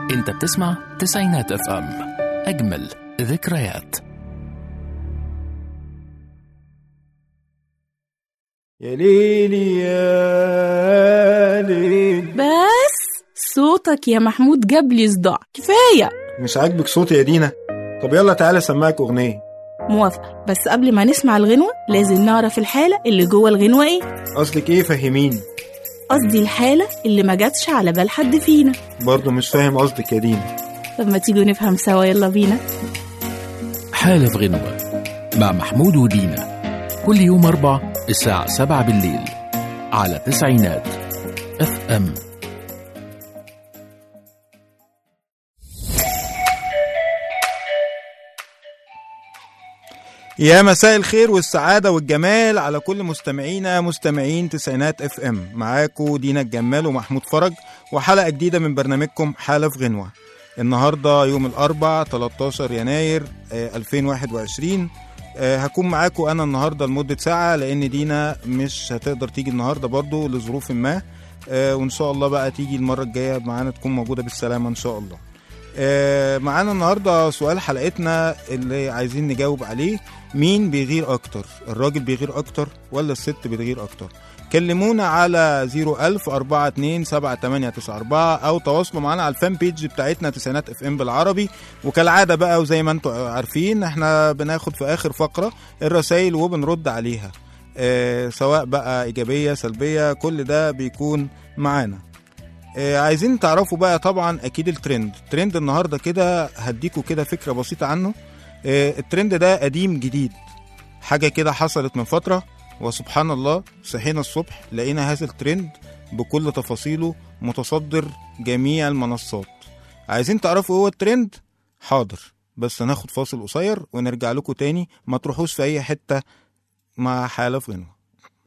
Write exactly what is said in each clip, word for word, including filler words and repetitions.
انت بتسمع تسعينات اف ام، اجمل ذكريات. يا ليلي يا ليل. بس صوتك يا محمود جاب لي صداع، كفاية. مش عاجبك صوتي يا دينا؟ طب يلا تعالى سمعك أغنية. موافقة، بس قبل ما نسمع الغنوة لازم نعرف الحالة اللي جوه الغنوة ايه. قصدك ايه؟ فهميني. قصدي الحالة اللي ما جاتش على بال حد فينا. برضو مش فاهم قصدك يا دينا. طب ما تيجوا نفهم سوا، يلا بينا. حالة في غنوة مع محمود ودينا، كل يوم أربع الساعة سبعة بالليل على تسعينات اف ام. يا مساء الخير والسعادة والجمال على كل مستمعينا مستمعين تسعينات اف ام. معاكم دينا الجمال ومحمود فرج، وحلقة جديدة من برنامجكم حالة في غنوة. النهاردة يوم الأربع تلتاشر يناير ألفين وواحد وعشرين. هكون معاكم أنا النهاردة لمدة ساعة، لأن دينا مش هتقدر تيجي النهاردة برضو لظروف ما، وإن شاء الله بقى تيجي المرة الجاية معانا، تكون موجودة بالسلامة إن شاء الله. معانا النهاردة سؤال حلقتنا اللي عايزين نجاوب عليه: مين بيغير أكتر؟ الراجل بيغير أكتر ولا الست بتغير أكتر؟ كلمونا على زيرو ألف أربعة اتنين سبعة تمانية تسعة أربعة أو تواصلوا معنا على الفان بيج بتاعتنا تسعينات اف ام بالعربي. وكالعادة بقى وزي ما انتم عارفين احنا بناخد في آخر فقرة الرسائل وبنرد عليها، اه سواء بقى إيجابية سلبية، كل ده بيكون معانا. اه عايزين تعرفوا بقى طبعا أكيد الترند ترند النهاردة كده، هديكوا كده فكرة بسيطة عنه. اه الترند ده قديم جديد، حاجة كده حصلت من فترة، وسبحان الله صحينا الصبح لقينا هذا الترند بكل تفاصيله متصدر جميع المنصات. عايزين تعرفوا هو الترند؟ حاضر، بس ناخد فاصل قصير ونرجع لكم تاني، ما تروحوش في اي حتة مع حالة في غنوة.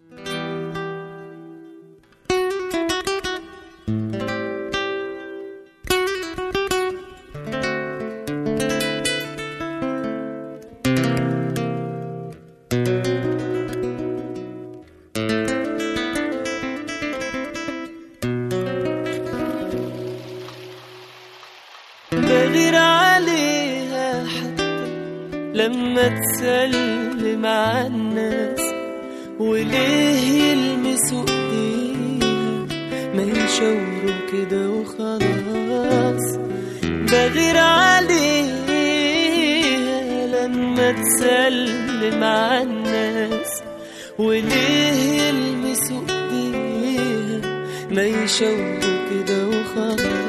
بغير عليها حتى لما تسلم على الناس، وليه يلمسوا ايديها ما يشاوروا كده وخلاص. بغير عليها لما تسلم على الناس، وليه يلمسوا ايديها ما يشاوروا كده وخلاص.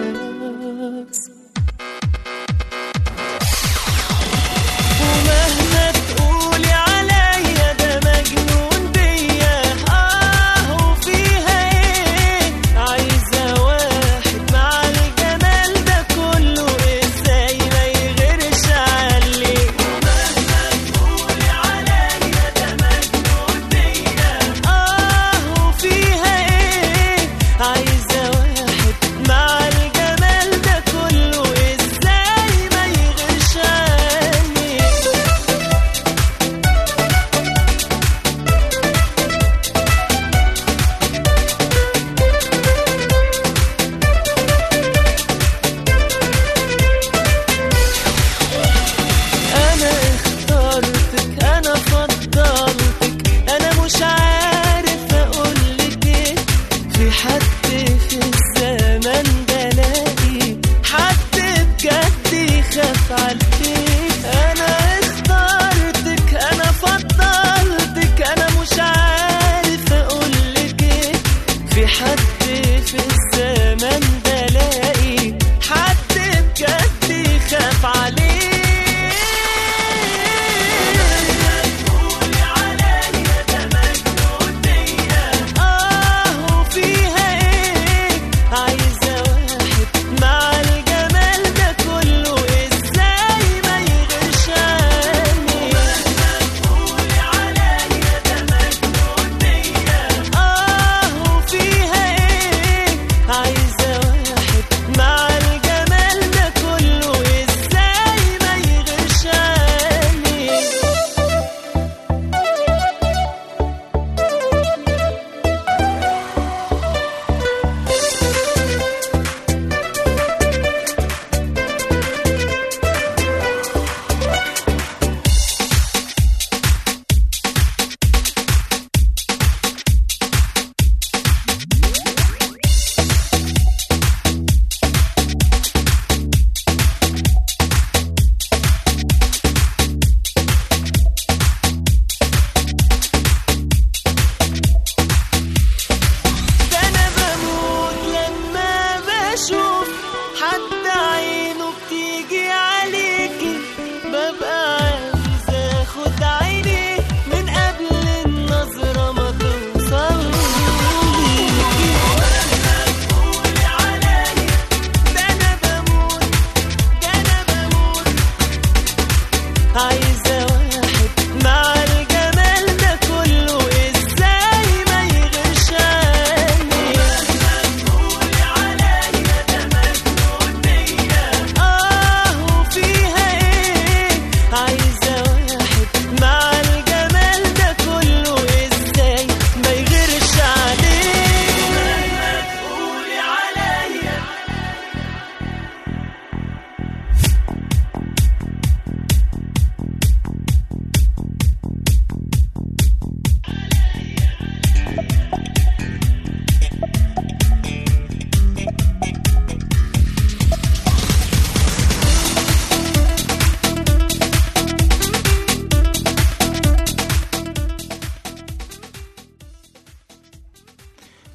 I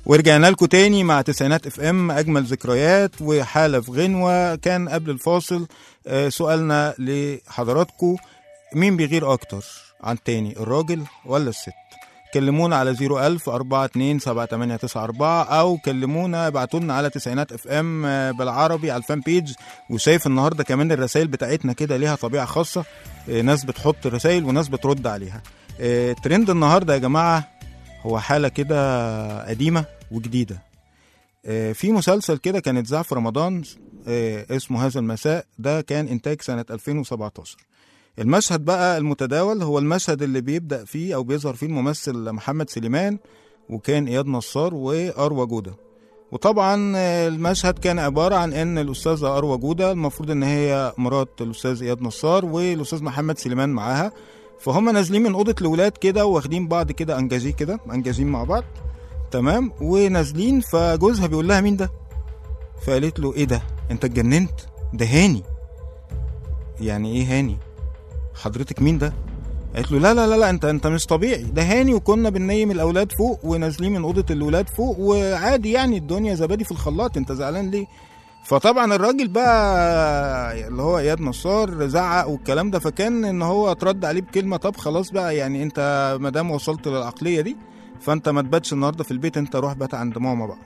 ورجعنا لكم تاني مع تسعينات اف ام، اجمل ذكريات وحالة في غنوة. كان قبل الفاصل آه سؤالنا لحضراتكم، مين بيغير اكتر عن تاني، الراجل ولا الست؟ كلمونا على زيرو ألف أربعة اتنين سبعة تمانية تسعة أربعة او كلمونا ابعتولنا على تسعينات اف ام بالعربي على الفان بيج. وشايف النهارده كمان الرسائل بتاعتنا كده ليها طبيعة خاصة، آه ناس بتحط رسائل وناس بترد عليها. آه ترند النهارده يا جماعة هو حالة كده قديمة وجديدة. آه في مسلسل كده كان اتذاع في رمضان آه اسمه هذا المساء، ده كان انتاج سنة ألفين وسبعتاشر. المشهد بقى المتداول هو المشهد اللي بيبدأ فيه او بيظهر فيه الممثل محمد سليمان، وكان اياد نصار واروى جودة. وطبعا آه المشهد كان عبارة عن ان الاستاذة اروى جودة المفروض ان هي مرات الاستاذ اياد نصار، والاستاذ محمد سليمان معاها. فهم نازلين من اوضه الاولاد كده واخدين بعض كده انجازيه كده انجازين مع بعض، تمام، ونازلين. فجوزها بيقول لها مين ده؟ فقالت له ايه ده، انت اتجننت؟ ده هاني. يعني ايه هاني حضرتك؟ مين ده؟ قالت له لا لا لا لا انت انت مش طبيعي، ده هاني، وكنا بننيم الاولاد فوق ونازلين من اوضه الاولاد فوق وعادي يعني الدنيا زبادي في الخلاط، انت زعلان ليه؟ فطبعا الراجل بقى اللي هو اياد نصار زعق والكلام ده، فكان ان هو اترد عليه بكلمه طب خلاص بقى، يعني انت ما دام وصلت للعقليه دي فانت ما تباتش النهارده في البيت، انت روح بات عند ماما بقى.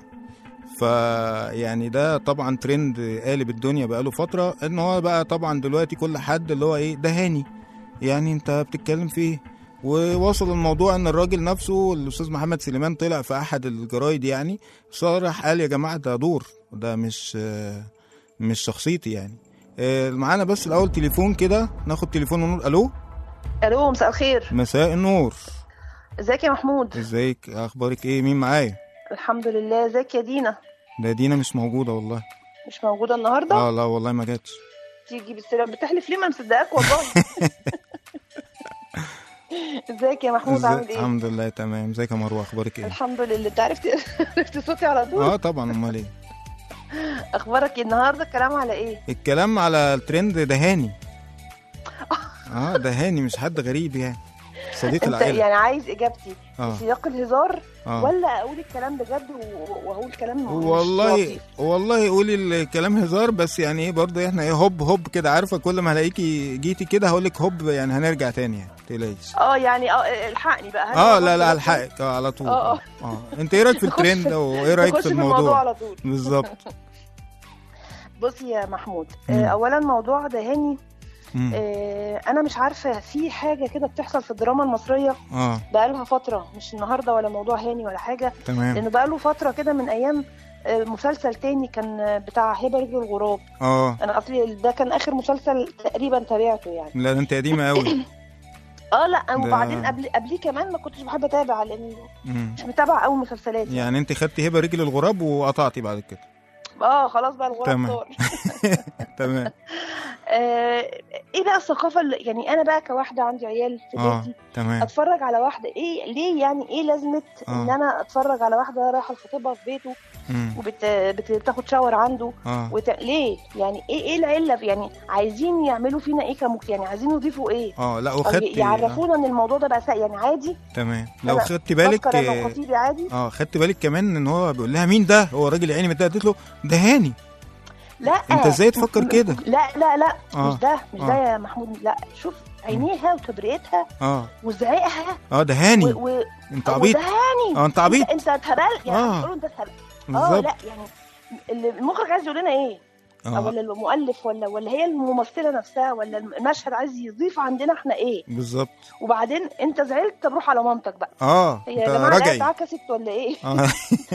فيعني ده طبعا ترند قالب الدنيا بقاله فتره، ان هو بقى طبعا دلوقتي كل حد اللي هو ايه ده هاني، يعني انت بتتكلم فيه. ووصل الموضوع ان الراجل نفسه الاستاذ محمد سليمان طلع في احد الجرايد يعني صرح قال يا جماعه ده دور، ده مش مش شخصيتي يعني. معانا بس الاول تليفون كده، ناخد تليفون ونقول الو. الو مساء الخير. مساء النور. ازيك يا محمود؟ ازيك، اخبارك ايه؟ مين معايا؟ الحمد لله. ازيك يا دينا؟ ده دينا مش موجوده والله. مش موجوده النهارده؟ اه لا والله ما جاتش. تيجي بالسلام، بتحلف ليه؟ ما مصدقاك والله. ازيك يا محمود؟ عامل ايه؟ الحمد لله تمام. ازيك يا مروه، اخبارك ايه؟ الحمد لله. انت عرفت عرفت صوتي على طول؟ اه طبعا، امال ايه. اخبارك ايه النهارده؟ الكلام على ايه؟ الكلام على الترند ده هاني. اه ده هاني مش حد غريب يعني، صديق انت العائله. يعني عايز اجابتي آه. في سياق الهزار آه. ولا اقول الكلام بجد واقول كلام والله والله قولي الكلام هزار، بس يعني ايه برضه احنا ايه هوب هوب كده، عارفه كل ما هلاقيكي جيتي كده هقول لك هوب، يعني هنرجع تاني يعني ما تقلقيش. اه يعني اه الحقني بقى. اه لا لا الحقك اه على طول. اه اه انت ايه رايك في الترند ده وايه رايك في الموضوع؟ الموضوع على طول بالظبط. بصي يا محمود، مم. اولا موضوع دهاني آه انا مش عارفه، في حاجه كده بتحصل في الدراما المصريه اه بقالها فتره، مش النهارده ولا موضوع هاني ولا حاجه، تمام، لانه بقاله فتره كده من ايام آه مسلسل تاني كان بتاع هبه رجل الغراب. اه انا اصلي ده كان اخر مسلسل تقريبا تابعته يعني. لا انت قديمه قوي. اه لا وبعدين قبل قبليه كمان ما كنتش بحب اتابع لاني مش متابعه قوي مسلسلات يعني. يعني انت خدتي هبه رجل الغراب وقطعتي بعد كده؟ اه خلاص بقى الغراب طار. تمام. آه ايه بقى الثقافه اللي يعني انا بقى كواحده عندي عيال في بيتي آه، تمام. اتفرج على واحده ايه ليه يعني ايه لازمه آه. ان انا اتفرج على واحده رايحه لخطيبها في بيته وبتاخد شاور عنده آه. وت... ليه يعني ايه ايه العله يعني عايزين يعملوا فينا ايه كمك يعني عايزين يضيفوا ايه؟ اه لا وخدتي يعرفونا آه. ان الموضوع ده بقى يعني عادي. تمام. لو خدتي بالك عادي. اه خدتي بالك كمان ان هو بيقول لها مين ده؟ هو راجل عيني متضايق، قالت له ده هاني. لا انت ازاي تفكر كده؟ لا لا لا آه. مش ده مش آه. ده يا محمود. لا شوف عينيها وتبريتها اه وزعيقها اه ده هاني و... و... انت عبيط. ده هاني اه انت عبيط، انت اتهبل يعني. اه بيقولوا انت اتهبل. اه لا يعني المخرج عايز يقول لنا ايه؟ آه. ولا المؤلف ولا ولا هي الممثله نفسها ولا المشهد عايز يضيف عندنا احنا ايه بالظبط؟ وبعدين انت زعلت، طب روح على مامتك بقى. اه هي يا جماعه اتعكست ولا ايه؟ آه.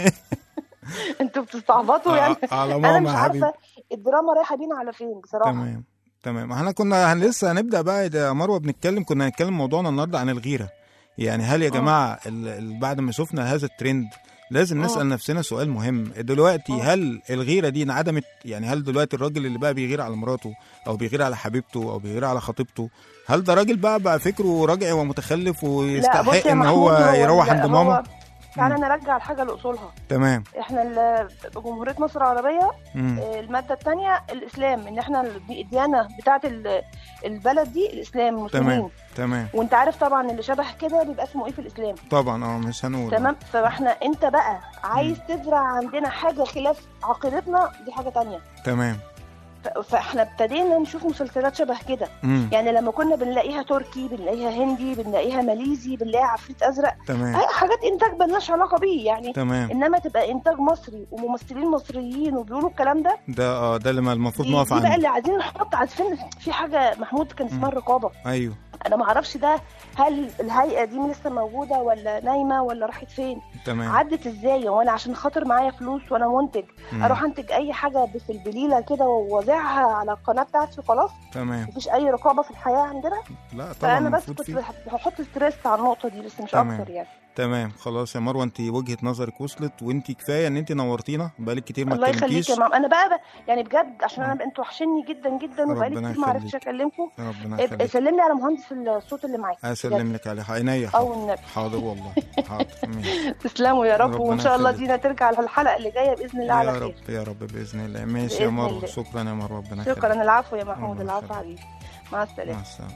انتوا بتستعبطوا يعني. على ماما انا مش عارفه الدراما رايحه بينا على فين بصراحه. تمام تمام. احنا كنا لسه هنبدا بقى يا مروه بنتكلم، كنا هنتكلم موضوعنا النهارده عن الغيره. يعني هل يا جماعه بعد ما شفنا هذا الترند لازم نسال أوه. نفسنا سؤال مهم دلوقتي. أوه. هل الغيره دي انعدمت؟ يعني هل دلوقتي الراجل اللي بقى بيغير على مراته او بيغير على حبيبته او بيغير على خطيبته، هل ده راجل بقى بقى فكره راجعي ومتخلف ويستحق ان هو يروح عند ماما؟ تعالى نرجع الحاجه لاصولها. تمام. احنا ال- جمهوريه مصر العربيه مم. آه، الماده الثانيه الاسلام، ان احنا الديانه بتاعه ال- البلد دي الاسلام المسلمين. تمام تمام وانت عارف طبعا اللي شبه كده بيبقى اسمه ايه في الاسلام. طبعا اه مش هنقول. تمام. فاحنا انت بقى عايز تزرع عندنا حاجه خلاف عقيدتنا، دي حاجه تانية. تمام. ف- فاحنا ابتدينا نشوف مسلسلات شبه كده. مم. يعني لما كنا بنلاقيها تركي، بنلاقيها هندي، بنلاقيها ماليزي، بنلاقيها عفريت ازرق، تمام هاي حاجات انتاج مالناش علاقه بيه يعني. تمام. انما تبقى انتاج مصري وممثلين مصريين وبيقولوا الكلام ده، ده اه ده اللي ما المفروض دي, نقف دي بقى عنه. اللي عايزين نحط. عارفين في حاجه محمود كان اسمها الرقابه. ايوه. انا ما اعرفش ده، هل الهيئه دي لسه موجوده ولا نايمه ولا راحت فين؟ تمام. عدت ازاي؟ وانا عشان خاطر معايا فلوس وانا منتج مم. اروح انتج اي حاجه في البليله كده واوزعها على القناه بتاعتي وخلاص؟ تمام. مفيش اي رقابه في الحياه عندنا. لا طبعا فانا بس المفروض كنت فيه. بح- بحط ستريس على النقطه دي بس مش تمام. اكتر يعني. تمام خلاص يا مروه، انت وجهه نظرك وصلت، وانت كفايه ان انت نورتينا، بقالك كتير ما الله يخليك اتكلمتيش. يا ماما. انا بقى, بقى يعني بجد عشان آه. انا انتوا وحشني جدا جدا وبقالي ربنا كتير ما عرفتش يخليك. اكلمكم. ربنا ابقى يخليك. سلم لي على مهندس الصوت اللي معاك. اسلم لك على عينيا. او حاضر. النبي. حاضر والله. حاضر. ماشي. تسلموا يا رب، ربنا وان شاء الله يخليك. دينا ترجع على الحلقه اللي جايه باذن الله على يا خير. رب يا رب باذن الله. ماشي يا بإذن مروه. الله. شكرا يا مروه. ربنا شكرا. يخليك. العفو يا محمود. الله العفو يخليك. حبيبي. مع السلامه. مع السلامه.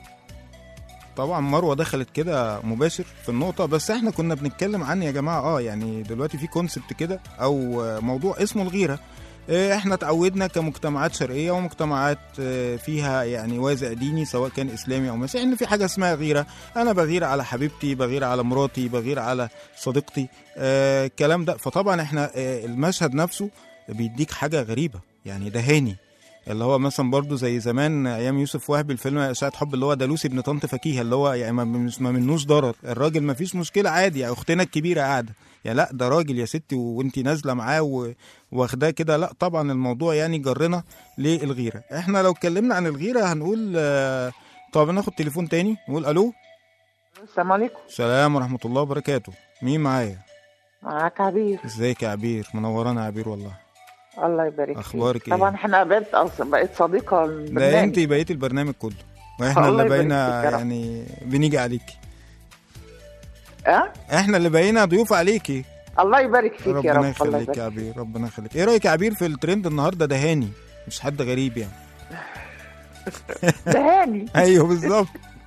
طبعا مروه دخلت كده مباشر في النقطه، بس احنا كنا بنتكلم عن يا جماعه اه يعني دلوقتي في كونسبت كده او موضوع اسمه الغيره. اه احنا اتعودنا كمجتمعات شرقيه ومجتمعات اه فيها يعني وازع ديني سواء كان اسلامي او مسيحي ان في حاجه اسمها غيره. انا بغير على حبيبتي، بغير على مراتي، بغير على صديقتي، اه الكلام ده. فطبعا احنا اه المشهد نفسه بيديك حاجه غريبه، يعني ده هاني اللي هو مثلا برضو زي زمان ايام يوسف وهبي الفيلم اشاعة حب اللي هو ده لوسي ابن طنط فكيهه، اللي هو يعني ما مش ما منوش ضرر، الراجل ما فيش مشكله عادي، يعني اختنا الكبيره قاعده، يعني لا ده راجل يا ستي وانت نازله معاه واخداه كده. لا طبعا الموضوع يعني جرنا للغيره. احنا لو اتكلمنا عن الغيره هنقول آه طب ناخد تليفون تاني نقول الو. السلام عليكم. السلام ورحمه الله وبركاته. مين معايا؟ معاك عبير. ازيك يا عبير؟ منورانا يا عبير والله. الله يبارك فيك. اخبارك ايه؟ طبعا احنا بقيت اصلا بقيت صديقه للبرنامج. ده انت بقيتي البرنامج كله واحنا اللي بقينا يعني بنيجي عليكي. اه احنا اللي بقينا ضيوف عليكي. الله يبارك فيك يا رب. ربنا يخليك يا عبير. ربنا يخليك. ايه رايك يا عبير في الترند النهارده؟ ده هاني مش حد غريب يعني. ده هاني. ايوه بالظبط.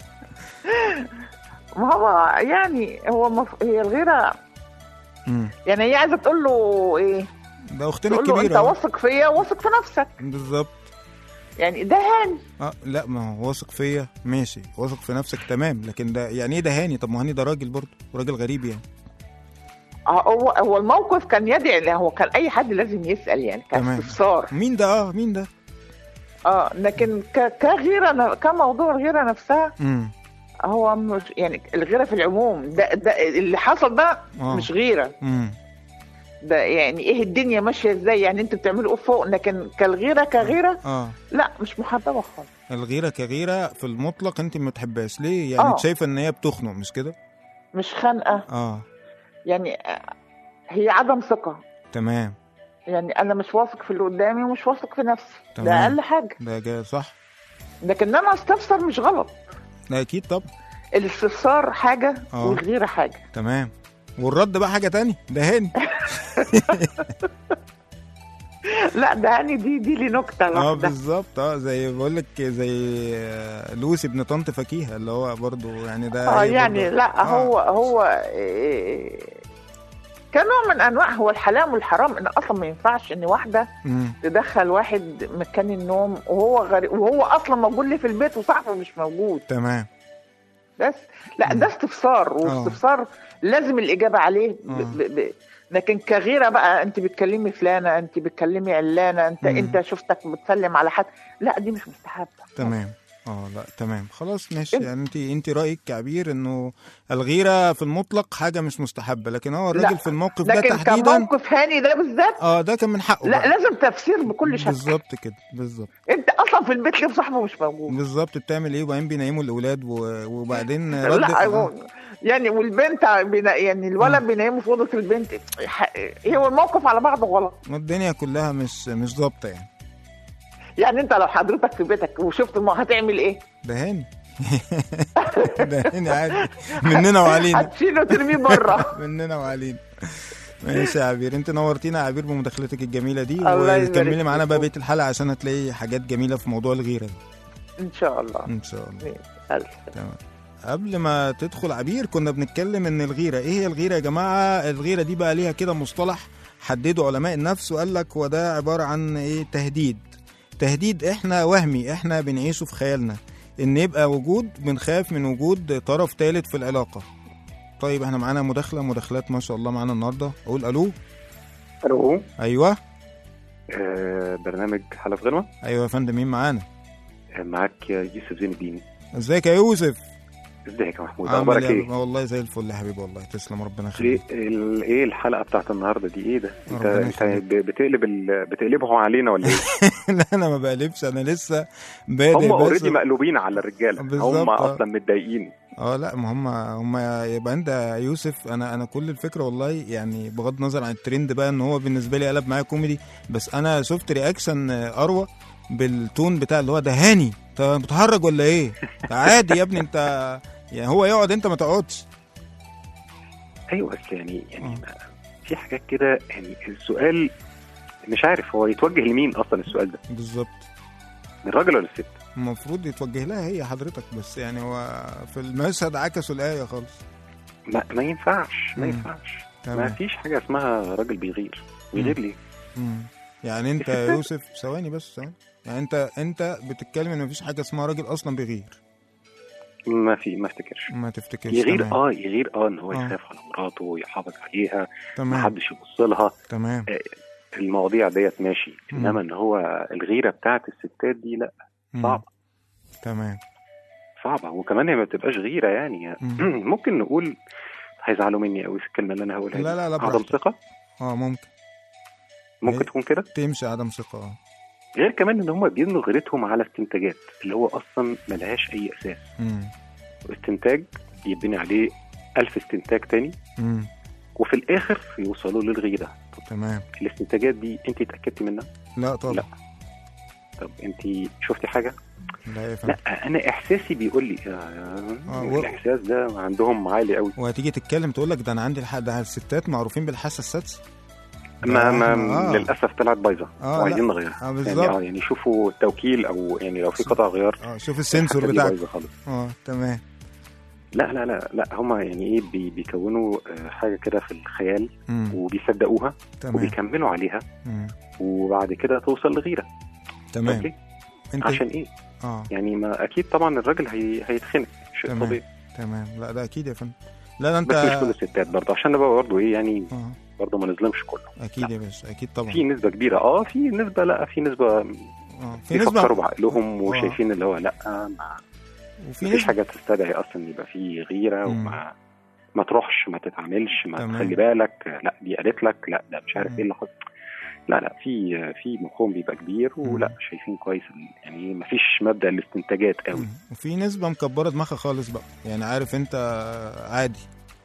ما هو يعني هو مف... هي الغيره مم. يعني هي عايزه تقول له ايه؟ ده اختنا تقول له الكبيره. انت واثق فيا واثق في نفسك. بالظبط. يعني ده هاني. اه لا ما هو واثق فيا ماشي، واثق في نفسك تمام، لكن ده يعني ايه ده هاني؟ طب ما هاني ده راجل برضه، راجل غريب يعني. هو هو الموقف كان يدعي، هو كان اي حد لازم يسال يعني، كان استفسار مين ده. اه مين ده. اه لكن ك... كغيره كموضوع الغيره نفسها امم هو مش يعني الغيره في العموم ده ده اللي حصل ده آه. مش غيره. امم ده يعني ايه الدنيا ماشيه ازاي، يعني انتوا بتعملوا ايه فوق، لكن كالغيره كغيره اه لا مش محببه خالص. الغيره كغيره في المطلق انت ما تحبهاش ليه؟ يعني انت شايفه ان هي بتخنق مش كده؟ مش خنقه. اه يعني هي عدم ثقه. تمام. يعني انا مش واثق في اللي قدامي ومش واثق في نفسي. تمام. ده اقل حاجه. ده جاي صح. لكن انا استفسر مش غلط. ده اكيد. طب الاستفسار حاجه أوه. والغيره حاجه. تمام. والرد بقى حاجه تاني. ده هاني. لا ده هاني دي دي لي نكته لوحدها. اه بالظبط. اه زي بقول لك زي لوسي ابن طنط فكيهه اللي هو برضو يعني ده اه يعني لا آه. هو هو إيه كنوع من انواع هو الحلال والحرام، ان اصلا ما ينفعش ان واحده مم. تدخل واحد مكان النوم وهو غريب وهو اصلا موجود لي في البيت وصاحبه مش موجود. تمام. بس لا ده استفسار، واستفسار لازم الاجابه عليه ب ب ب لكن كغيره بقى انت بتكلمي فلانه، انت بتكلمي علانه، انت مم. انت شفتك بتسلم على حد، لا دي مش مستحبه. تمام. اه لا تمام خلاص ماشي. يعني انت انت رايك كعبير انه الغيره في المطلق حاجه مش مستحبه، لكن هو الراجل في الموقف ده تحديدا، لكن كان موقف هاني ده بالذات اه ده كان من حقه لا بقى. لازم تفسير بكل شكل. بالظبط كده. بالظبط. انت اصلا في البيت ليه صاحبه مش موجود؟ بالظبط. بتعمل ايه وبعدين بينيموا الاولاد وبعدين لا آه. يعني والبنت بينا يعني الولد بينيموا في اوضه البنت، هو الموقف على بعضه غلط. الدنيا كلها مش مش ظابطه يعني. يعني انت لو حضرتك في بيتك وشفت ما هتعمل ايه؟ ده هاني. دهاني عادي، مننا وعلينا. هتشيله ترميه بره. مننا وعلينا. ماشي يا عبير، انت نورتينا يا عبير بمداخلتك الجميله دي، الله يبارك وكملي معانا بقى فيكم. بقيه الحلقه عشان هتلاقي حاجات جميله في موضوع الغيره دي ان شاء الله. ان شاء الله. ألف. تمام. قبل ما تدخل عبير كنا بنتكلم ان الغيره ايه هي الغيره يا جماعه. الغيره دي بقى ليها كده مصطلح حدده علماء النفس وقال لك وده عباره عن ايه؟ تهديد. تهديد احنا وهمي، احنا بنعيشه في خيالنا ان يبقى وجود، بنخاف من وجود طرف ثالث في العلاقه. طيب احنا معانا مداخله مداخلات ما شاء الله معانا النهارده. اقول الو. الو. ايوه. آه برنامج حلقة غنوة. ايوه يا فندم، مين معانا؟ آه معاك يا يوسف زين الدين. ازيك يا يوسف؟ ازيك يا محمود، عامل اخبارك ايه؟ ايه؟ والله زي الفل يا حبيبي، والله تسلم، ربنا ايه يخليك. ال- ايه الحلقه بتاعت النهارده دي؟ ايه ده؟ انت ربنا انت يخليك. ب- بتقلب ال... بتقلبهم علينا ولا ايه؟ لا انا ما بقلبش، انا لسه بادئ. هم بس اوريدي مقلوبين على الرجاله، بالظبط. هم اصلا متضايقين. اه لا، ما هم هم يبقى انت يا يوسف، انا انا كل الفكره والله يعني بغض النظر عن الترند بقى ان هو بالنسبه لي قلب معايا كوميدي، بس انا شفت رياكشن اروى بالتون بتاع اللي هو دهاني، انت بتهرج ولا ايه؟ عادي يا ابني انت، يعني هو يقعد انت ما تقعدش. ايوه بس يعني يعني آه. ما- في حاجات كده، يعني السؤال مش عارف هو يتوجه لمين اصلا السؤال ده، بالظبط. للراجل ولا الست؟ المفروض يتوجه لها هي حضرتك، بس يعني هو في المشهد عكسوا الآية خالص. ما, ما ينفعش ما مم. ينفعش ما تمام. فيش حاجه اسمها راجل بيغير. بيغير ليه؟ مم. يعني انت يا يوسف ثواني بس ثواني، يعني انت انت بتتكلم ان مفيش حاجه اسمها راجل اصلا بيغير. ما في ما افتكرش. ما تفتكرش. يغير تمام. اه يغير اه ان هو آه. يخاف على مراته ويحافظ عليها، ما تمام. حدش يبص لها. تمام. المواضيع ديت ماشي، مم. انما ان هو الغيره بتاعت الستات دي لا، مم. صعبه تمام. صعبه. وكمان هي ما بتبقاش غيره يعني. مم. ممكن نقول، هيزعلوا مني قوي في الكلمه اللي انا هقولها دي. لا لا لا عدم براحتك. ثقه. اه ممكن ممكن هي- تكون كده. تمشي عدم ثقه. اه غير كمان ان هم بيبنوا غيرتهم على استنتاجات اللي هو اصلا ملهاش اي اساس. مم. استنتاج يبني عليه ألف استنتاج تاني، مم. وفي الاخر يوصلوا للغيره. تمام. الاستنتاجات دي انت اتاكدتي منها؟ لا طبعا. لا. طب انت شفتي حاجه؟ لا يا فندم. لا انا احساسي بيقول لي آه، آه و- الاحساس ده عندهم عالي قوي. وهتيجي تتكلم تقول لك ده انا عندي الحق، ده الستات معروفين بالحاسه السادسه. ما ما آه. للاسف طلعت بايظه آه، وعايزين لا. نغيرها. اه يعني بالظبط. اه يعني شوفوا التوكيل، او يعني لو في قطع غيار. اه شوف السنسور الحتة دي بتاعك. بايظه خالص. اه تمام. لا لا لا لا هم يعني ايه بي بيكونوا آه، حاجه كده في الخيال مم. وبيصدقوها تمام. وبيكملوا عليها، مم. وبعد كده توصل لغيره. تمام. طب ليه؟ انت عشان ايه؟ اه يعني ما اكيد طبعا الراجل هي... هيتخنق، شيء تمام. طبيعي. تمام. لا ده اكيد يا فندم. لا ده انت بس مش كل الستات برضه، عشان نبقى برضه ايه يعني، اه برضه ما نظلمش كله. اكيد يا باشا، اكيد طبعا. في نسبه كبيره اه في نسبه لا في نسبه اه في نسبه بيفكروا بعقلهم آه. وشايفين اللي هو لا، ما وفي مفيش نسبه حاجه تستدعي اصلا يبقى في غيره، مم. وما ما تروحش، ما تتعاملش، ما تمام. تخلي بالك، لا دي قالت لك، لا ده مش عارف مم. ايه اللي حصل. لا لا في في مخهم بيبقى كبير، ولا مم. شايفين كويس يعني ما فيش مبدا الاستنتاجات قوي. مم. وفي نسبه مكبره دماغها خالص بقى، يعني عارف انت عادي.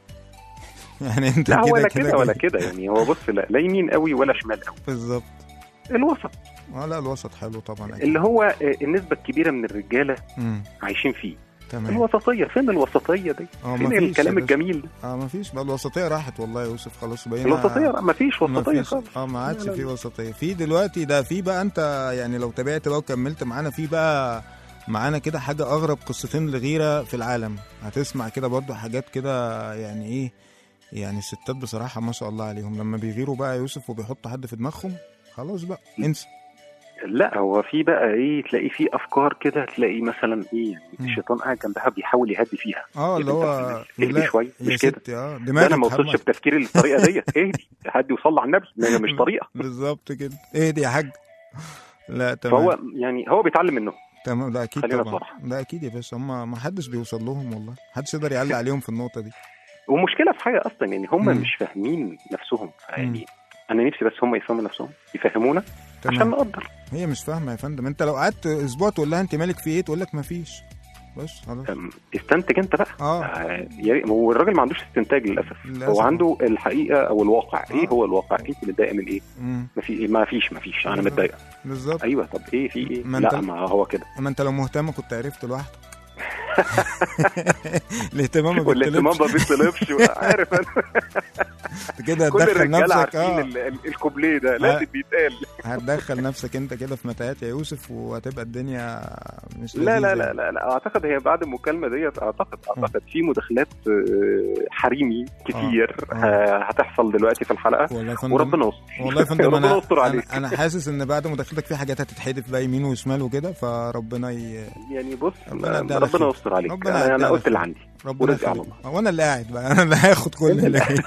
يعني انت لا هو كده ولا كده كده ولا كده. كده يعني، هو بص لا, لا يمين قوي ولا شمال قوي، بالظبط. الوسط اه لا الوسط حلو طبعا أكيد. اللي هو آه، النسبه الكبيره من الرجاله مم. عايشين فيه. تمام. الوسطيه، فين الوسطيه دي؟ اه فين مفيش الكلام يا باشا. الجميل ده؟ اه مفيش بقى، الوسطيه راحت والله يا يوسف، خلاص بقينا الوسطيه ما فيش وسطيه مفيش. خالص. اه ما عادش لا لا في لا. وسطيه. في دلوقتي ده في بقى، انت يعني لو تابعت بقى وكملت معانا في بقى معانا كده حاجه اغرب قصتين لغيره في العالم. هتسمع كده برضو حاجات كده يعني ايه، يعني الستات بصراحه ما شاء الله عليهم لما بيغيروا بقى يا يوسف وبيحطوا حد في دماغهم خلاص بقى انسى. لا هو في بقى ايه، تلاقي في افكار كده، تلاقي مثلا ايه يعني مم. الشيطان قاعد جنبها بيحاول يهدي فيها. اه اللي هو اهدي لا، شويه يا مش كده. ستي اه ده دماغك انا ما وصلش حمر. بتفكيري للطريقه ديت. اهدي هدي وصلي على النبي، ما هي مش طريقه. بالظبط كده، اهدي يا حاج. لا تمام. فهو يعني هو بيتعلم منه. تمام ده اكيد خلينا طبعا. صراحة. ده اكيد يا باشا، هم ما حدش بيوصل لهم والله، ما حدش يقدر يعلق عليهم في النقطه دي. ومشكله في حاجه اصلا يعني هم مم. مش فاهمين نفسهم مم. يعني. انا نفسي بس هم يفهموا نفسهم، يفهمونا عشان تمام. نقدر. هي مش فاهمه يا فندم، انت لو قعدت اسبوع تقول لها انت مالك في ايه تقول لك ما فيش، بس خلاص. أم، استنتج انت بقى. اه آه، يا ريت- هو الراجل ما عندوش استنتاج للاسف. للأسف. هو عنده الحقيقه او الواقع. آه. ايه هو الواقع؟ انت متضايقه من ايه؟ امم ما في ما فيش ما فيش انا بالظبط. متضايقه. بالظبط. ايوه طب ايه في ايه؟ ما انت- لا ما هو كده. ما انت لو مهتم كنت عرفت لوحدك. الاهتمام ما والاهتمام ما بيطلبش بيطلبش عارف انا كده كل هتدخل الرجاله نفسك عارفين اه ال- ال- الكوبليه ده لازم بيتقال. هتدخل نفسك انت كده في متاهات يا يوسف، وهتبقى الدنيا مش لا لا لذيذة لا يعني. لا لا اعتقد هي بعد المكالمه ديت اعتقد اعتقد في مداخلات آه، حريمي كتير آه. آه، هتحصل دلوقتي في الحلقه، والله يا فندم، وربنا يستر. والله يا فندم ربنا انا يستر عليك. انا أنا حاسس ان بعد مداخلتك في حاجات هتتحدف بقى يمين وشمال وكده، فربنا ي... يعني بص ربنا آه، يديها لك ربنا خير. يستر عليك. ربنا انا يديها انا لك قلت اللي خير. عندي ربنا ورزق على يخليك، الله. وانا اللي قاعد بقى، انا اللي هاخد كل اللي جاي.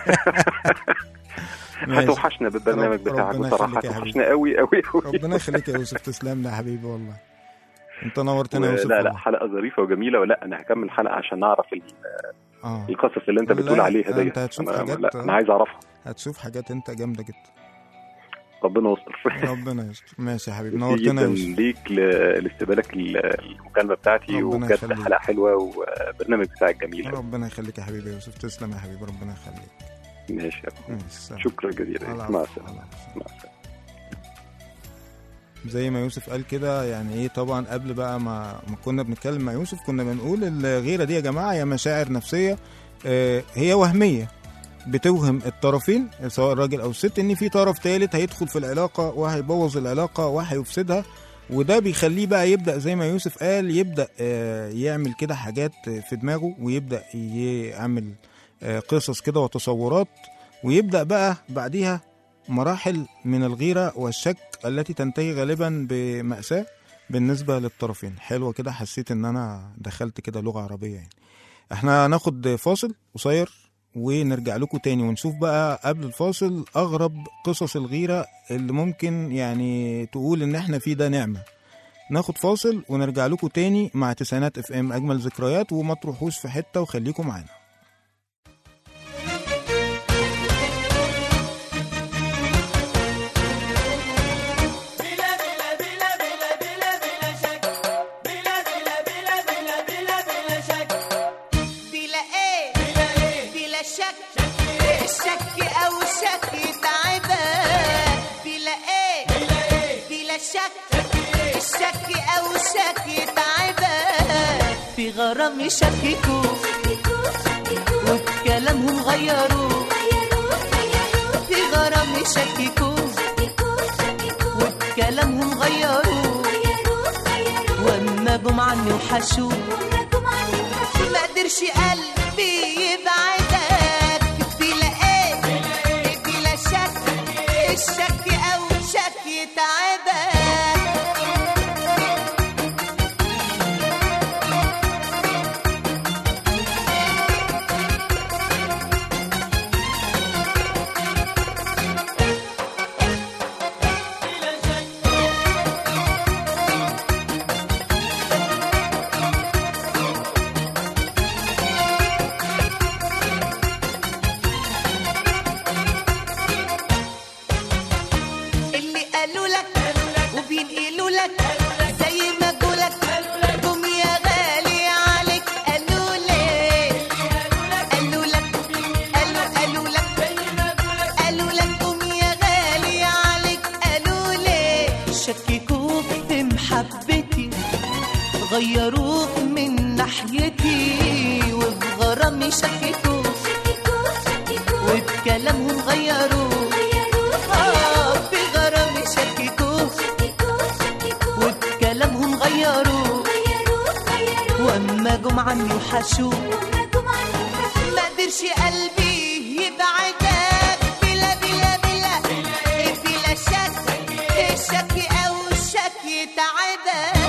ماشي. هتوحشنا بالبرنامج رب- بتاعك ربنا بصراحه، يخليك يا هتوحشنا قوي قوي قوي. ربنا يخليك يا يوسف، تسلم لي يا حبيبي والله، انت نورتنا يا يوسف. لا لا والله. حلقه ظريفه وجميله، ولا انا هكمل حلقه عشان اعرف ال- اه القصص اللي انت لا، بتقول عليها انت ديت. هتشوف أنا- حاجات- لا انا عايز اعرفها. هتشوف حاجات انت جامده جدا. ربنا يستر. ربنا يستر. ماشي يا حبيبي، ميرسي نورتنا يا جدا يوسف. ليك ل- لاستقبالك ال- المكالمه بتاعتي، ربنا وبجد يخليك. حلقه حلوه وبرنامج بتاعك جميل. ربنا يخليك يا حبيبي يا يوسف، تسلم يا حبيبي، ربنا يخليك. ماشي يا أخو. ماشي، سلام. شكرا جزيلا، على مع عفو، السلامه. على عفو. مع السلامه. زي ما يوسف قال كده، يعني ايه، طبعا قبل بقى ما, ما كنا بنتكلم مع يوسف كنا بنقول الغيرة دي يا جماعة هي مشاعر نفسية، آه هي وهمية بتوهم الطرفين سواء الراجل او الست ان في طرف ثالث هيدخل في العلاقة وهيبوظ العلاقة وهيفسدها، وده بيخليه بقى يبدأ زي ما يوسف قال، يبدأ آه يعمل كده حاجات في دماغه، ويبدأ يعمل آه قصص كده وتصورات، ويبدأ بقى بعديها مراحل من الغيرة والشك التي تنتهي غالبا بمأساة بالنسبة للطرفين. حلوة كده، حسيت ان انا دخلت كده لغة عربية يعني. احنا هناخد فاصل قصير ونرجع لكم تاني، ونشوف بقى قبل الفاصل اغرب قصص الغيرة اللي ممكن يعني تقول ان احنا فيه ده نعمة. ناخد فاصل ونرجع لكم تاني مع تسعينات اف ام، اجمل ذكريات، وما تروحوش في حتة وخليكم معانا. في غرام يشككوا وبكلامهم غيروا، في غرام يشككوا وبكلامهم غيروا، واما جم عني وحشوا ما قدرش قلبي يبعدك، بلا ايه بلا شك، الشك او شك يتعبك. غيروك من ناحيتي وبغرامي شككوا وبكلامهم غيروا، آه بغرامي شككوا وبكلامهم غيروا، واما جم عني وحشوا ما قدرش قلبي يبعدك، بلا بلا بلا بلا شك، الشك او الشك يتعبك.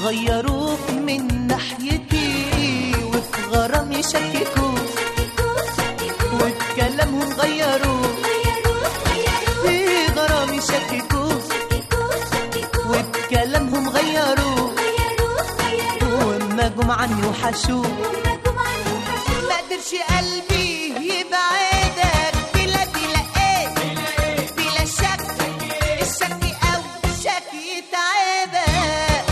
غيروك من ناحيتي وفي غرام يشككوك وبكلامهم غيروك في غرام يشككوك وبكلامهم غيروك وما جم عني وحشوك ما قدرش قلبي يبعدك بلا بلا ايه بلا شك الشك او الشك يتعبك.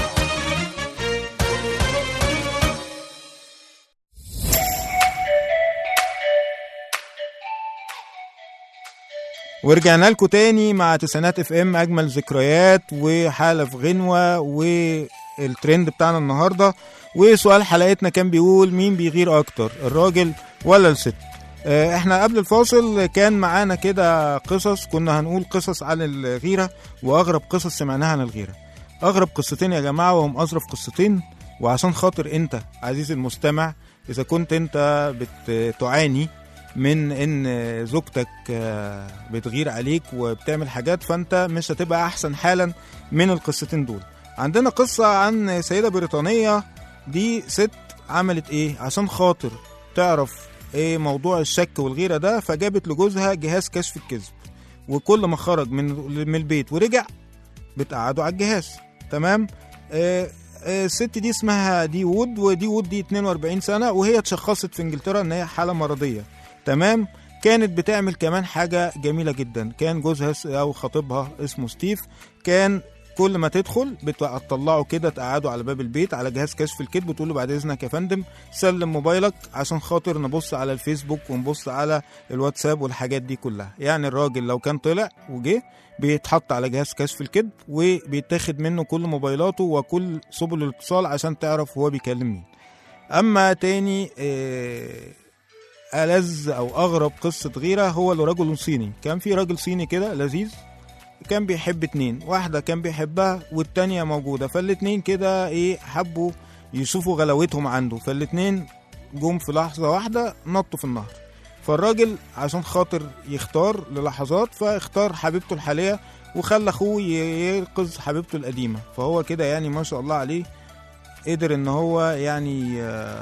ورجعنا لكم تاني مع تسعينات اف ام، اجمل ذكريات وحالة في غنوة والترند بتاعنا النهاردة. وسؤال حلقتنا كان بيقول مين بيغير اكتر، الراجل ولا الست؟ اه احنا قبل الفاصل كان معانا كده قصص، كنا هنقول قصص عن الغيرة واغرب قصص سمعناها عن الغيرة. اغرب قصتين يا جماعة وهم اظرف قصتين، وعشان خاطر انت عزيزي المستمع اذا كنت انت بتعاني من ان زوجتك بتغير عليك وبتعمل حاجات، فانت مش هتبقى احسن حالا من القصتين دول. عندنا قصة عن سيدة بريطانية، دي ست عملت ايه عشان خاطر تعرف ايه موضوع الشك والغيرة ده، فجابت لجوزها جهاز كشف الكذب، وكل ما خرج من من البيت ورجع بتقعده على الجهاز. تمام. آه الست دي اسمها دي وود، ودي وود دي اتنين واربعين سنة، وهي اتشخصت في انجلترا ان هي حالة مرضية. تمام. كانت بتعمل كمان حاجة جميلة جدا، كان جوزها او خطيبها اسمه ستيف، كان كل ما تدخل بتطلعه كده تقعده على باب البيت على جهاز كشف الكذب، وتقول له بعد اذنك يا فندم سلم موبايلك عشان خاطر نبص على الفيسبوك ونبص على الواتساب والحاجات دي كلها. يعني الراجل لو كان طلع وجه بيتحط على جهاز كشف الكذب وبيتاخد منه كل موبايلاته وكل سبل الاتصال عشان تعرف هو بيكلم مين. اما تاني اه ألذ أو أغرب قصة غيرة هو لرجل صيني. كان في راجل صيني كده لذيذ كان بيحب اتنين، واحدة كان بيحبها والتانية موجودة، فالاتنين كده ايه حبوا يشوفوا غلاوتهم عنده، فالاتنين جم في لحظة واحدة نطوا في النهر. فالراجل عشان خاطر يختار للحظات فاختار حبيبته الحالية وخلى اخوه ينقذ حبيبته القديمة. فهو كده يعني ما شاء الله عليه قدر ان هو يعني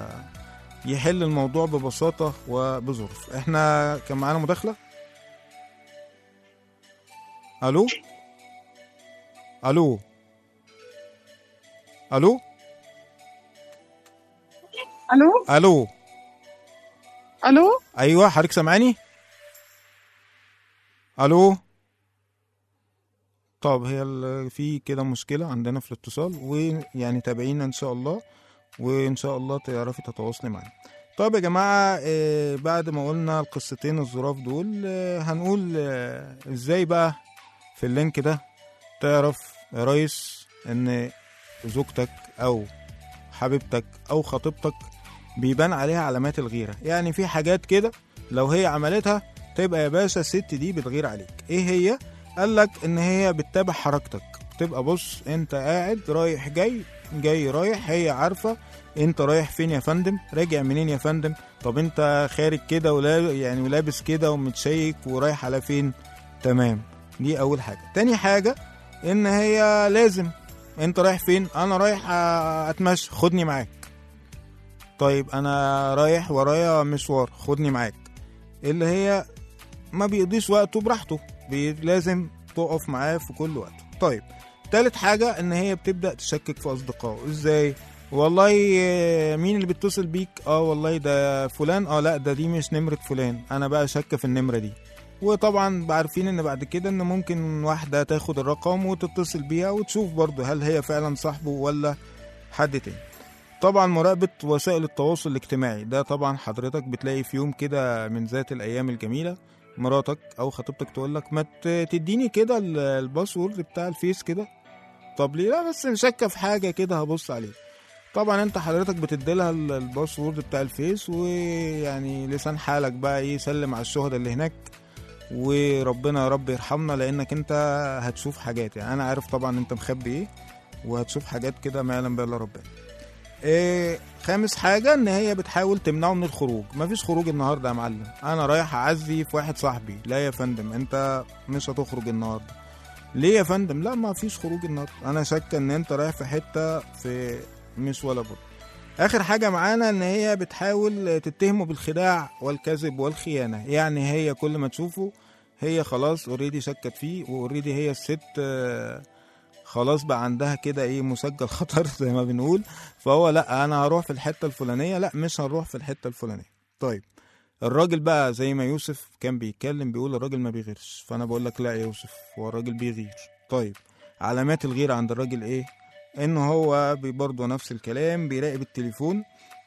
يحل الموضوع ببساطة وبظرف. احنا كان معانا مداخلة. الو الو الو الو الو الو ايوه حضرتك سامعاني؟ الو. طب هي في كده مشكلة عندنا في الاتصال، ويعني تابعينا ان شاء الله، وان شاء الله تعرفي تتواصلي معنا. طيب يا جماعة آه بعد ما قلنا القصتين الظراف دول آه هنقول آه ازاي بقى في اللينك ده تعرف يا ريس ان زوجتك او حبيبتك او خطيبتك بيبان عليها علامات الغيرة. يعني في حاجات كده لو هي عملتها تبقى يا باشا الست دي بتغير عليك. ايه هي؟ قالك ان هي بتتابع حركتك، تبقى بص انت قاعد رايح جاي جاي رايح، هي عارفة انت رايح فين يا فندم، راجع منين يا فندم، طب انت خارج كده ولا يعني ولابس كده ومتشيك ورايح على فين. تمام. دي اول حاجة. تاني حاجة ان هي لازم انت رايح فين، انا رايح اتمشى خدني معاك. طيب انا رايح ورايا مشوار خدني معاك. اللي هي ما بيقضيش وقته براحته، لازم تقف معاه في كل وقت. طيب تالت حاجة ان هي بتبدأ تشكك في اصدقائه. ازاي؟ والله مين اللي بيتصل بيك؟ اه والله ده فلان. اه لا ده دي مش نمرة فلان، انا بقى شك في النمرة دي. وطبعا بعرفين ان بعد كده ان ممكن واحدة تاخد الرقم وتتصل بيها وتشوف برضه هل هي فعلا صاحبه ولا حد تاني. طبعا مراقبة وسائل التواصل الاجتماعي ده طبعا حضرتك بتلاقي في يوم كده من ذات الايام الجميلة مراتك او خطيبتك تقولك ما تديني كده الباسورد بتاع الفيس كده. طب ليه؟ لا بس نشك في حاجة كده هبص عليه. طبعا انت حضرتك بتديلها الباسورد بتاع الفيس، ويعني لسان حالك بقى ايه سلم على الشهداء اللي هناك وربنا يا رب يرحمنا، لانك انت هتشوف حاجات. يعني انا عارف طبعا انت مخبي ايه وهتشوف حاجات كده ما يعلم بها الا ربنا. إيه خامس حاجة ان هي بتحاول تمنعه من الخروج. مفيش خروج النهاردة يا معلم، انا رايح اعزي في واحد صاحبي. لا يا فندم انت مش هتخرج النهاردة. ليه يا فندم؟ لا ما فيش خروج النهارده، انا شاكه ان انت رايح في حته في مش ولا بد. اخر حاجه معانا ان هي بتحاول تتهمه بالخداع والكذب والخيانه، يعني هي كل ما تشوفه هي خلاص اوريدي شكت فيه، واوريدي هي الست خلاص بقى عندها كده ايه مسجل خطر زي ما بنقول، فهو لا انا هروح في الحته الفلانيه، لا مش هنروح في الحته الفلانيه. طيب الراجل بقى زي ما يوسف كان بيتكلم بيقول الراجل ما بيغيرش، فانا بقول لك لا يا يوسف هو الراجل بيغير. طيب علامات الغيره عند الراجل ايه؟ ان هو برضه نفس الكلام، بيراقب التليفون،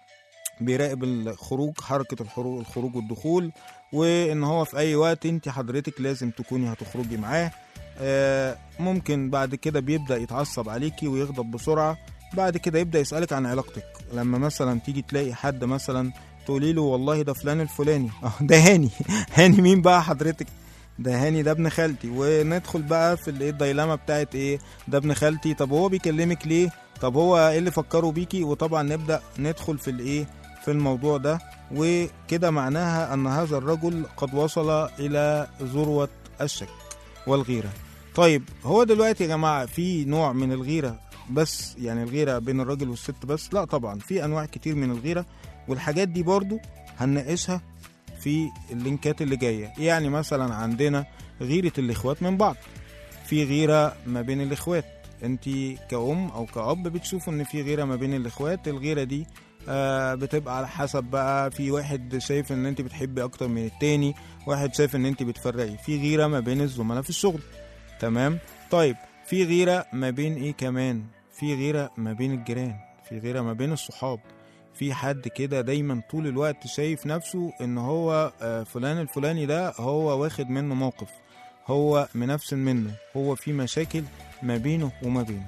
بيراقب الخروج، حركه الخروج الخروج والدخول، وان هو في اي وقت انت حضرتك لازم تكوني هتخرجي معاه. آه ممكن بعد كده بيبدا يتعصب عليكي ويغضب بسرعه، بعد كده يبدا يسالك عن علاقتك. لما مثلا تيجي تلاقي حد مثلا تقولي له والله ده فلان الفلاني، اه ده هاني. هاني مين بقى حضرتك؟ ده هاني ده ابن خالتي، وندخل بقى في الايه الديلاما بتاعت ايه ده ابن خالتي، طب هو بيكلمك ليه، طب هو ايه اللي فكروا بيكي، وطبعا نبدا ندخل في الايه في الموضوع ده، وكده معناها ان هذا الرجل قد وصل الى ذروه الشك والغيره. طيب هو دلوقتي يا جماعه في نوع من الغيره بس، يعني الغيره بين الراجل والست بس؟ لا طبعا في انواع كتير من الغيره، والحاجات دي برضو هنناقشها في اللينكات اللي جايه. يعني مثلا عندنا غيره الاخوات من بعض، في غيره ما بين الاخوات، انت كأم او كأب بتشوفوا ان في غيره ما بين الاخوات، الغيره دي آه بتبقى على حسب بقى، في واحد شايف ان انت بتحبي اكتر من التاني، واحد شايف ان انت بتفرقي. في غيره ما بين الزملاء في الشغل، تمام. طيب في غيره ما بين ايه كمان؟ في غيره ما بين الجيران، في غيره ما بين الصحاب، في حد كده دايما طول الوقت شايف نفسه ان هو فلان الفلاني ده هو واخد منه موقف، هو منفسن منه، هو في مشاكل ما بينه وما بينه.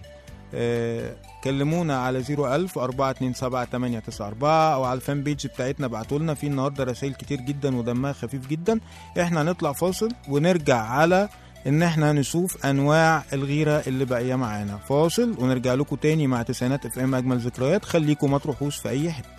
آه كلمونا على زيرو ألف أربعة اتنين سبعة تمانية تسعة أربعة او على الفان بيج بتاعتنا، بعتولنا في النهارده رسائل كتير جدا ودمها خفيف جدا. احنا هنطلع فاصل ونرجع على ان احنا نشوف انواع الغيره اللي باقيه معانا. فاصل ونرجع لكم تاني مع تسعينات اف ام اجمل ذكريات. خليكم ما تروحوش في اي حته.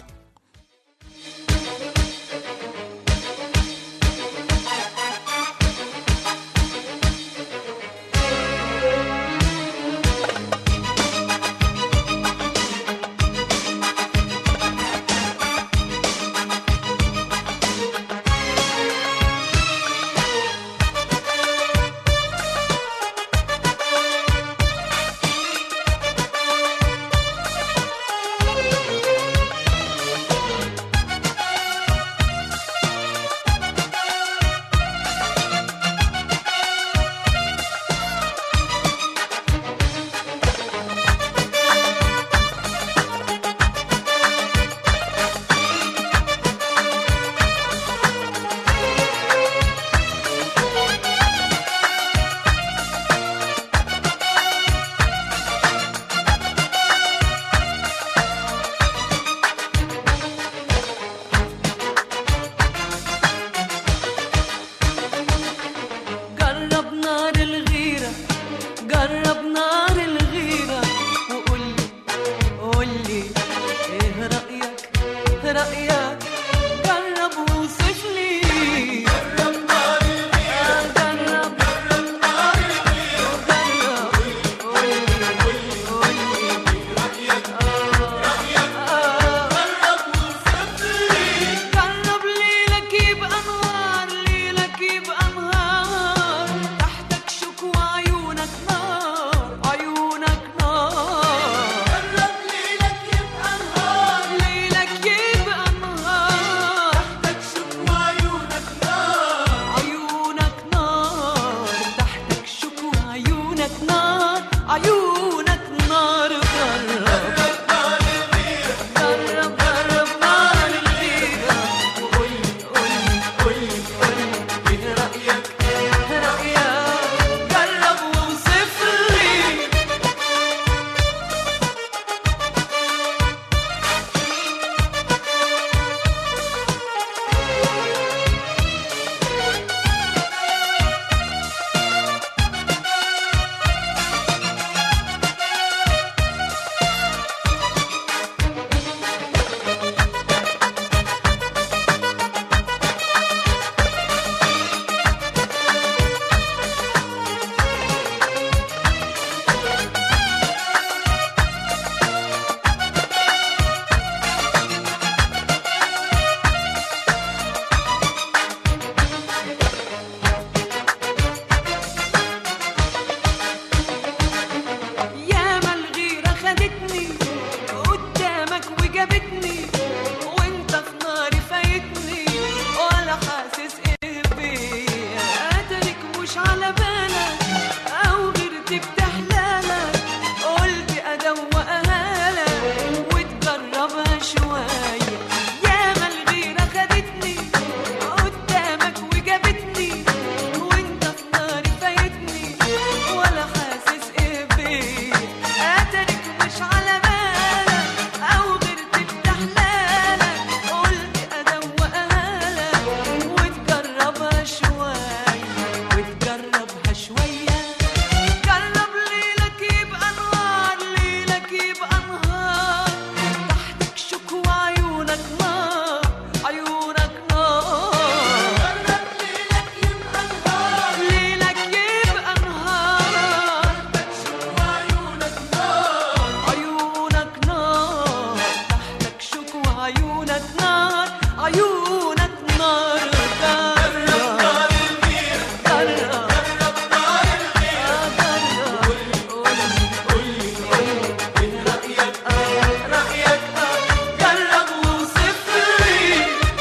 مش على بالك أو غيرت بتحلالك قلت أدوقها لك وتجربها شوية. ياما الغيرة خدتني قدامك وجابتني وانت في ناري فايتني ولا حاسس ايه بيا. قتلك مش على بالك أو غيرت بتحلالك قلت أدوقها لك وتجربها شوية وتجربها شوية. جرب ليلك يبقى نهار ليلك يبقى نهار تحتك شوك وعيونك نار عيونك نار. جرب ليلك يبقى نهار ليلك يبقى نهار تحتك شوك وعيونك نار عيونك نار تحتك شوك وعيونك نار عيونك نار. جرب نار الغير جرب جرب نار الغير جرب قولي قولي قولي من رأيك رأيك جرب وصف لي.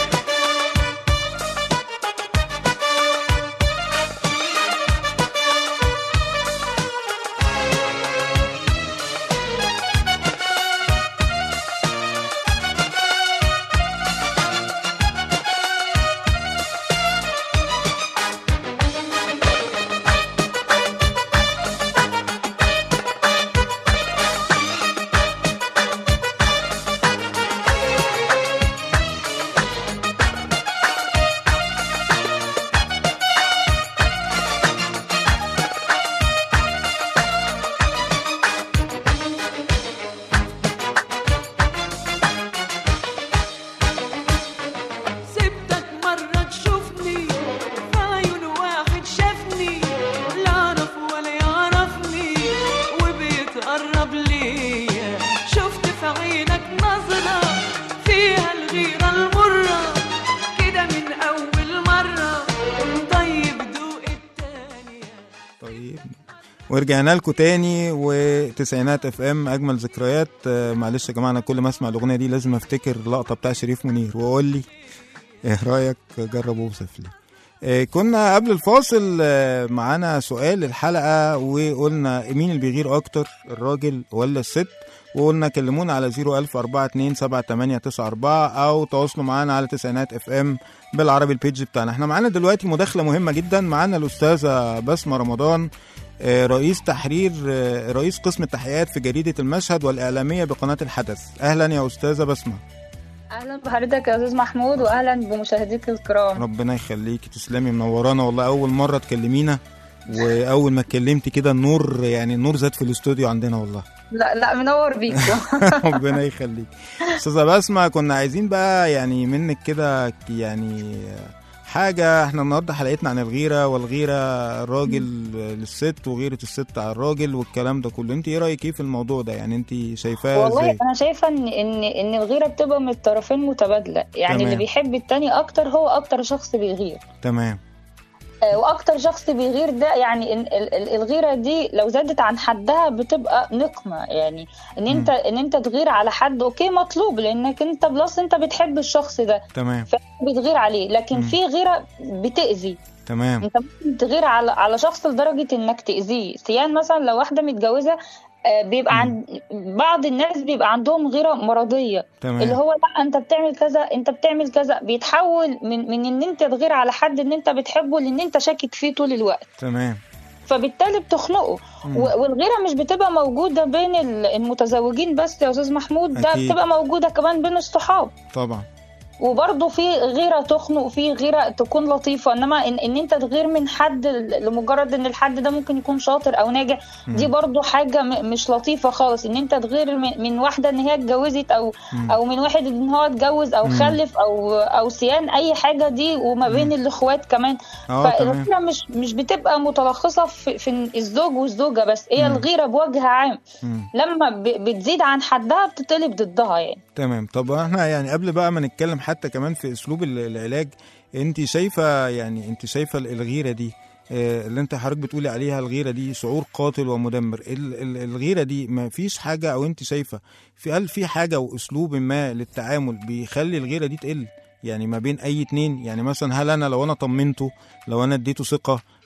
سبتك مرة تشوفني في عيون واحد شافني لا أعرف ولا يعرفني وبيتقرب ليا. شفت في عينك نظرة فيها الغيرة المرة كده من أول مرة. طيب دوق التانية. طيب ورجعنا لكم تاني وتسعينات اف ام اجمل ذكريات. آه، معلش يا جماعه انا كل ما اسمع الاغنيه دي لازم افتكر لقطه بتاع شريف منير واقول لي ايه رايك جرب اوصف لي. آه، كنا قبل الفاصل آه، معانا سؤال الحلقه وقلنا مين اللي بيغير اكتر الراجل ولا الست، وقلنا كلمونا على صفر ألف أربعة اتنين سبعة تمانية تسعة أربعة او تواصلوا معانا على تسعينات اف ام بالعربي البيج بتاعنا. احنا معانا دلوقتي مداخله مهمه جدا، معانا الاستاذه بسمه رمضان آه، رئيس تحرير آه، رئيس قسم التحقيقات في جريده المشهد والاعلاميه بقناه الحدث. اهلا يا استاذه بسمه. اهلا بحضرتك يا استاذ محمود واهلا بمشاهديك الكرام. ربنا يخليكي تسلمي، منورانا والله. اول مره تكلمينا واول ما اتكلمتي كده النور يعني النور زاد في الاستوديو عندنا والله. لا لا منور بيكم. ربنا يخليك. استاذه بسمه كنا عايزين بقى يعني منك كده يعني حاجه، احنا النهارده حلقتنا عن الغيره والغيره الراجل للست وغيره الست على الراجل والكلام ده كله. انت ايه رايك ايه في الموضوع ده؟ يعني انت شايفاه والله ازاي؟ انا شايفه ان ان ان الغيره بتبقى من الطرفين متبادله، يعني تمام. اللي بيحب التاني اكتر هو اكتر شخص بيغير. تمام. آه، واكتر شخص بيغير ده يعني إن ال- ال- الغيره دي لو زادت عن حدها بتبقى نقمه. يعني ان انت ان انت تغير على حد اوكي مطلوب لانك انت بلس انت بتحب الشخص ده تمام. فبتغير عليه، لكن مم. في غيره بتأذي. تمام. انت ممكن تغير على على شخص لدرجه انك تأذيه. سيان مثلا لو واحده متجوزه آه، بيبقى عند بعض الناس بيبقى عندهم غيره مرضيه. تمام. اللي هو لا انت بتعمل كذا انت بتعمل كذا، بيتحول من من ان انت تغير على حد ان انت بتحبه لان انت شاكك فيه طول الوقت، تمام. فبالتالي بتخنقه. مم. و- والغيره مش بتبقى موجوده بين ال- المتزوجين بس يا استاذ محمود، ده أكيد. بتبقى موجوده كمان بين الصحاب. طبعا. وبرضه في غيره تخنق وفي غيره تكون لطيفه، انما ان, إن انت تغير من حد لمجرد ان الحد ده ممكن يكون شاطر او ناجح، دي برضه حاجه م- مش لطيفه خالص. ان انت تغير من, من واحده ان هي اتجوزت او مم. او من واحد ان هو اتجوز او مم. خلف او او سيان اي حاجه دي، وما بين الاخوات كمان. اه تمام. فالغيره مش مش بتبقى متلخصه في, في الزوج والزوجه بس، هي مم. الغيره بوجه عام مم. لما ب- بتزيد عن حدها بتتقلب ضدها يعني. تمام. طب احنا يعني قبل بقى ما نتكلم حتى كمان في اسلوب ال- العلاج، انت شايفه يعني انت شايفه الغيره دي آه، اللي انت حضرتك بتقولي عليها الغيره دي شعور قاتل ومدمر. ال- ال- الغيره دي ما فيش حاجه، او انت شايفه في هل في حاجه واسلوب ما للتعامل بيخلي الغيره دي تقل؟ يعني ما بين اي اتنين، يعني مثلا هل انا لو انا طمنته، لو انا اديته ثقه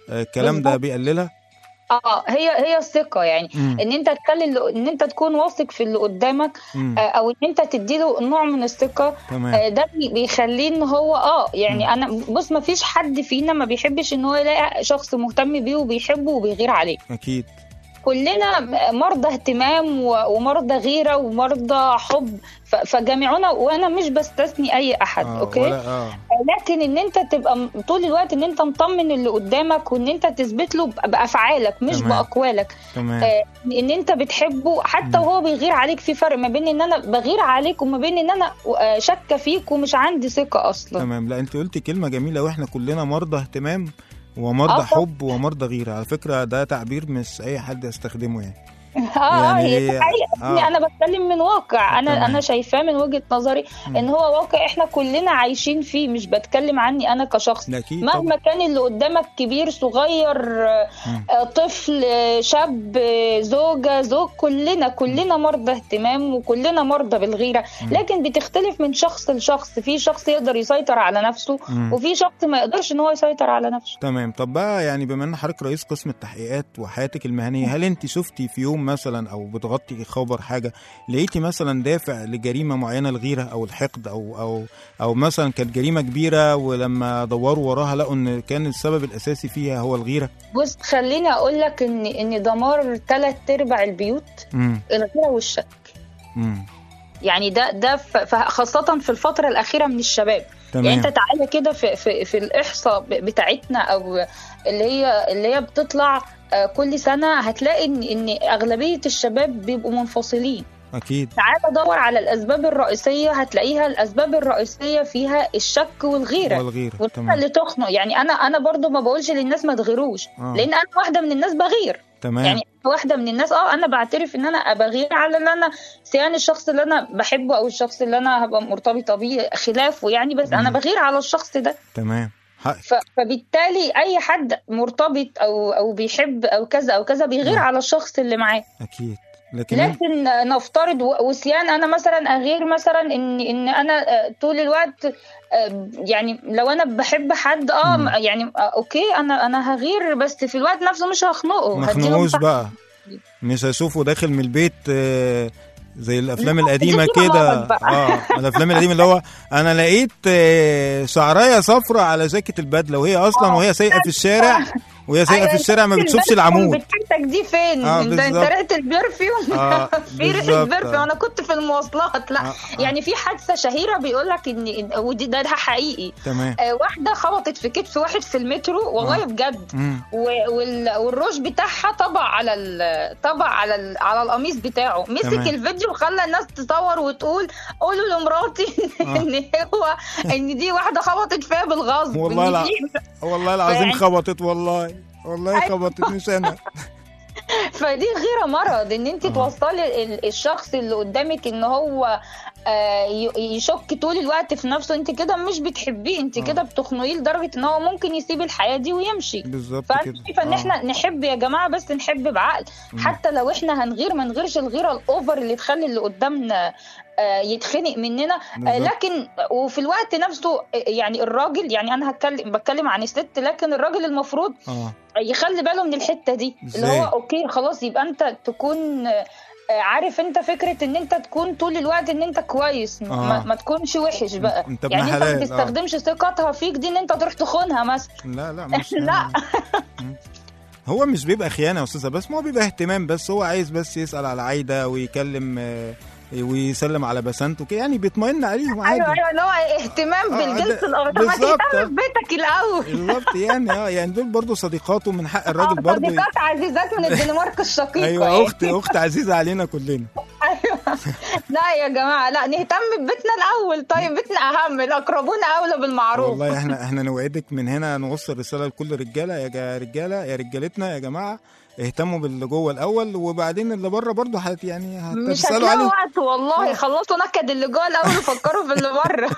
الكلام ده بيقللها؟ اه هي هي الثقه يعني مم. ان انت تخلي اللي- ان انت تكون واثق في اللي قدامك، مم. آه، او ان انت تديله نوع من الثقه. تمام. آه، ده بي- بيخليه ان هو اه يعني مم. انا بص ما فيش حد فينا ما بيحبش ان هو يلاقي شخص مهتم بيه وبيحبه وبيغير عليه. اكيد. كلنا مرضى اهتمام و- ومرضى غيره ومرضى حب، ف- فجميعنا، وانا مش بستثني اي احد. آه اوكي ولا اه لكن ان انت تبقى م- طول الوقت ان انت مطمن اللي قدامك، وان انت تثبت له ب- بافعالك مش تمام. باقوالك. تمام. آه ان انت بتحبه حتى مم. وهو بيغير عليك. في فرق ما بين ان انا بغير عليك وما بين ان انا آه، شاكه فيك ومش عندي ثقه اصلا. تمام. لا انت قلتي كلمه جميله، واحنا كلنا مرضى اهتمام ومرضى آه. حب ومرضى غيره. على فكره ده تعبير مش اي حد يستخدمه يعني. اه اه يعني هي دي حقيقة. آه. انا بتكلم من واقع، انا تمام. انا شايفاه من وجهة نظري مم. ان هو واقع احنا كلنا عايشين فيه، مش بتكلم عني انا كشخص. أكيد مهما طبعا. كان اللي قدامك كبير صغير، آه، مم. آه، طفل، آه، شاب، آه، زوجة زوج، كلنا كلنا مرضى اهتمام وكلنا مرضى بالغيرة. مم. لكن بتختلف من شخص لشخص. في شخص يقدر يسيطر على نفسه مم. وفي شخص ما يقدرش ان هو يسيطر على نفسه. تمام. طب بقى يعني بما ان حضرتك رئيس قسم التحقيقات وحياتك المهنيه، هل انت شفتي في يوم مثلا او بتغطي خبر حاجه لقيتي مثلا دافع لجريمه معينه، الغيره او الحقد او او او مثلا كانت جريمه كبيره ولما دوروا وراها لقوا ان كان السبب الاساسي فيها هو الغيره؟ بص خليني اقول لك ان ان دمار ثلاث ارباع البيوت امم الغيرة والشك. امم يعني ده ده ف- ف- خاصة في الفترة الأخيرة من الشباب. تمام. يعني أنت تعالى كده في في في الإحصاء ب- بتاعتنا أو اللي هي اللي هي بتطلع آه، كل سنة، هتلاقي إن إن أغلبية الشباب بيبقوا منفصلين. اكيد. تعالى دور على الأسباب الرئيسية، هتلاقيها الأسباب الرئيسية فيها الشك والغيرة. والغيره. وانت تمام. اللي تخنق. يعني أنا أنا برضو ما بقولش للناس ما تغيروش، آه. لأن أنا واحدة من الناس بغير. تمام. يعني واحدة من الناس اه انا بعترف ان انا بغير على اللي انا سيان الشخص اللي انا بحبه او الشخص اللي انا هبقى مرتبطة بيه خلافه يعني، بس انا مم. بغير على الشخص ده. تمام. حق. ف- فبالتالي اي حد مرتبط او او بيحب او كذا او كذا بيغير مم. على الشخص اللي معاه. اكيد. لكن لكن نفترض و- وسيان انا مثلا اغير مثلا ان ان انا آه، طول الوقت آه، يعني لو انا بحب حد اه مم. يعني آه، اوكي انا انا هغير، بس في الوقت نفسه مش هخنقه. ما هديله خنقوش مساحة. بقى، مش هشوفه داخل من البيت آه، زي الافلام لا، القديمه دي كده كده. مرض بقى. اه الافلام القديمه اللي هو انا لقيت آه، شعرايه صفرة على جاكيت البدله وهي اصلا وهي سايقه في الشارع وهي سايقه في الشارع ما بتشوفش العمود. بتاعتك دي فين؟ آه، انت انت بالظبط. ريحه البرفيوم. آه، في ريحه بالظبط. برفيوم. انا كنت في المواصلات. لا آه، آه. يعني في حادثه شهيره بيقول لك ان إن- ودي ده ده حقيقي. تمام. آه، واحده خبطت في كتف واحد في المترو والله آه. بجد. مم. و- وال- والروش بتاعها طبع على ال- طبع على ال- على القميص بتاعه. مسك تمام. الفيديو وخلى الناس تصور وتقول قولوا لمراتي آه. ان هو ان دي واحده خبطت فيها بالغصب. والله إن لا. دي- والله العظيم فيعني- خبطت، والله والله أيوة. خبطت مش انا. فدي غيره مرض ان انت آه. توصلي ال- الشخص اللي قدامك ان هو آه، ي- يشك طول الوقت في نفسه. انت كده مش بتحبيه، انت آه. كده بتخنقيه لدرجه ان هو ممكن يسيب الحياه دي ويمشي. بالظبط فانا كده. شايفه ان آه. احنا نحب يا جماعه، بس نحب بعقل. مم. حتى لو احنا هنغير ما نغيرش الغيره الاوفر اللي تخلي اللي قدامنا آه، يتخنق مننا. آه، بالظبط. لكن وفي الوقت نفسه آه، يعني الراجل، يعني انا هتكلم بتكلم عن الست، لكن الراجل المفروض اه يخلي باله من الحته دي. اللي إزاي؟ هو اوكي خلاص يبقى انت تكون آه، عارف انت فكره ان انت تكون طول الوقت ان انت كويس. آه. ما, ما تكونش وحش بقى. انت ابن يعني انت حلال. ما آه. تستخدمش ثقتها فيك دي ان انت تروح تخونها مثلا. لا لا مش لا. هو مش بيبقى خيانه يا استاذه، بس ما هو بيبقى اهتمام، بس هو عايز بس يسال على عايده ويكلم آه، ويسلم على بسنته كده، يعني بيطمئن عليهم عادي. ايوه ايوه اللي هو اهتمام آه، بالجنس ده- الاخر. طب ما بالظبط. تهتم ببيتك الاول. بالظبط يعني اه يعني دول برضو صديقاته، من حق الراجل اه برضو. صديقات عزيزات من الدنمارك الشقيقه. ايوه يعني. اخت اخت عزيزه علينا كلنا. ايوه. لا يا جماعه لا نهتم ببيتنا الاول. طيب بيتنا اهم، الاقربون اولى بالمعروف. والله احنا احنا نوعدك من هنا نوصل رساله لكل رجاله، يا جا- رجاله يا رجالتنا يا جماعه اهتموا باللي جوه الاول، وبعدين اللي بره برضه هت يعني مش هتسالوا هتلاقوا عليه. وقت والله. خلصوا نكد اللي جوه الاول وفكروا في اللي بره.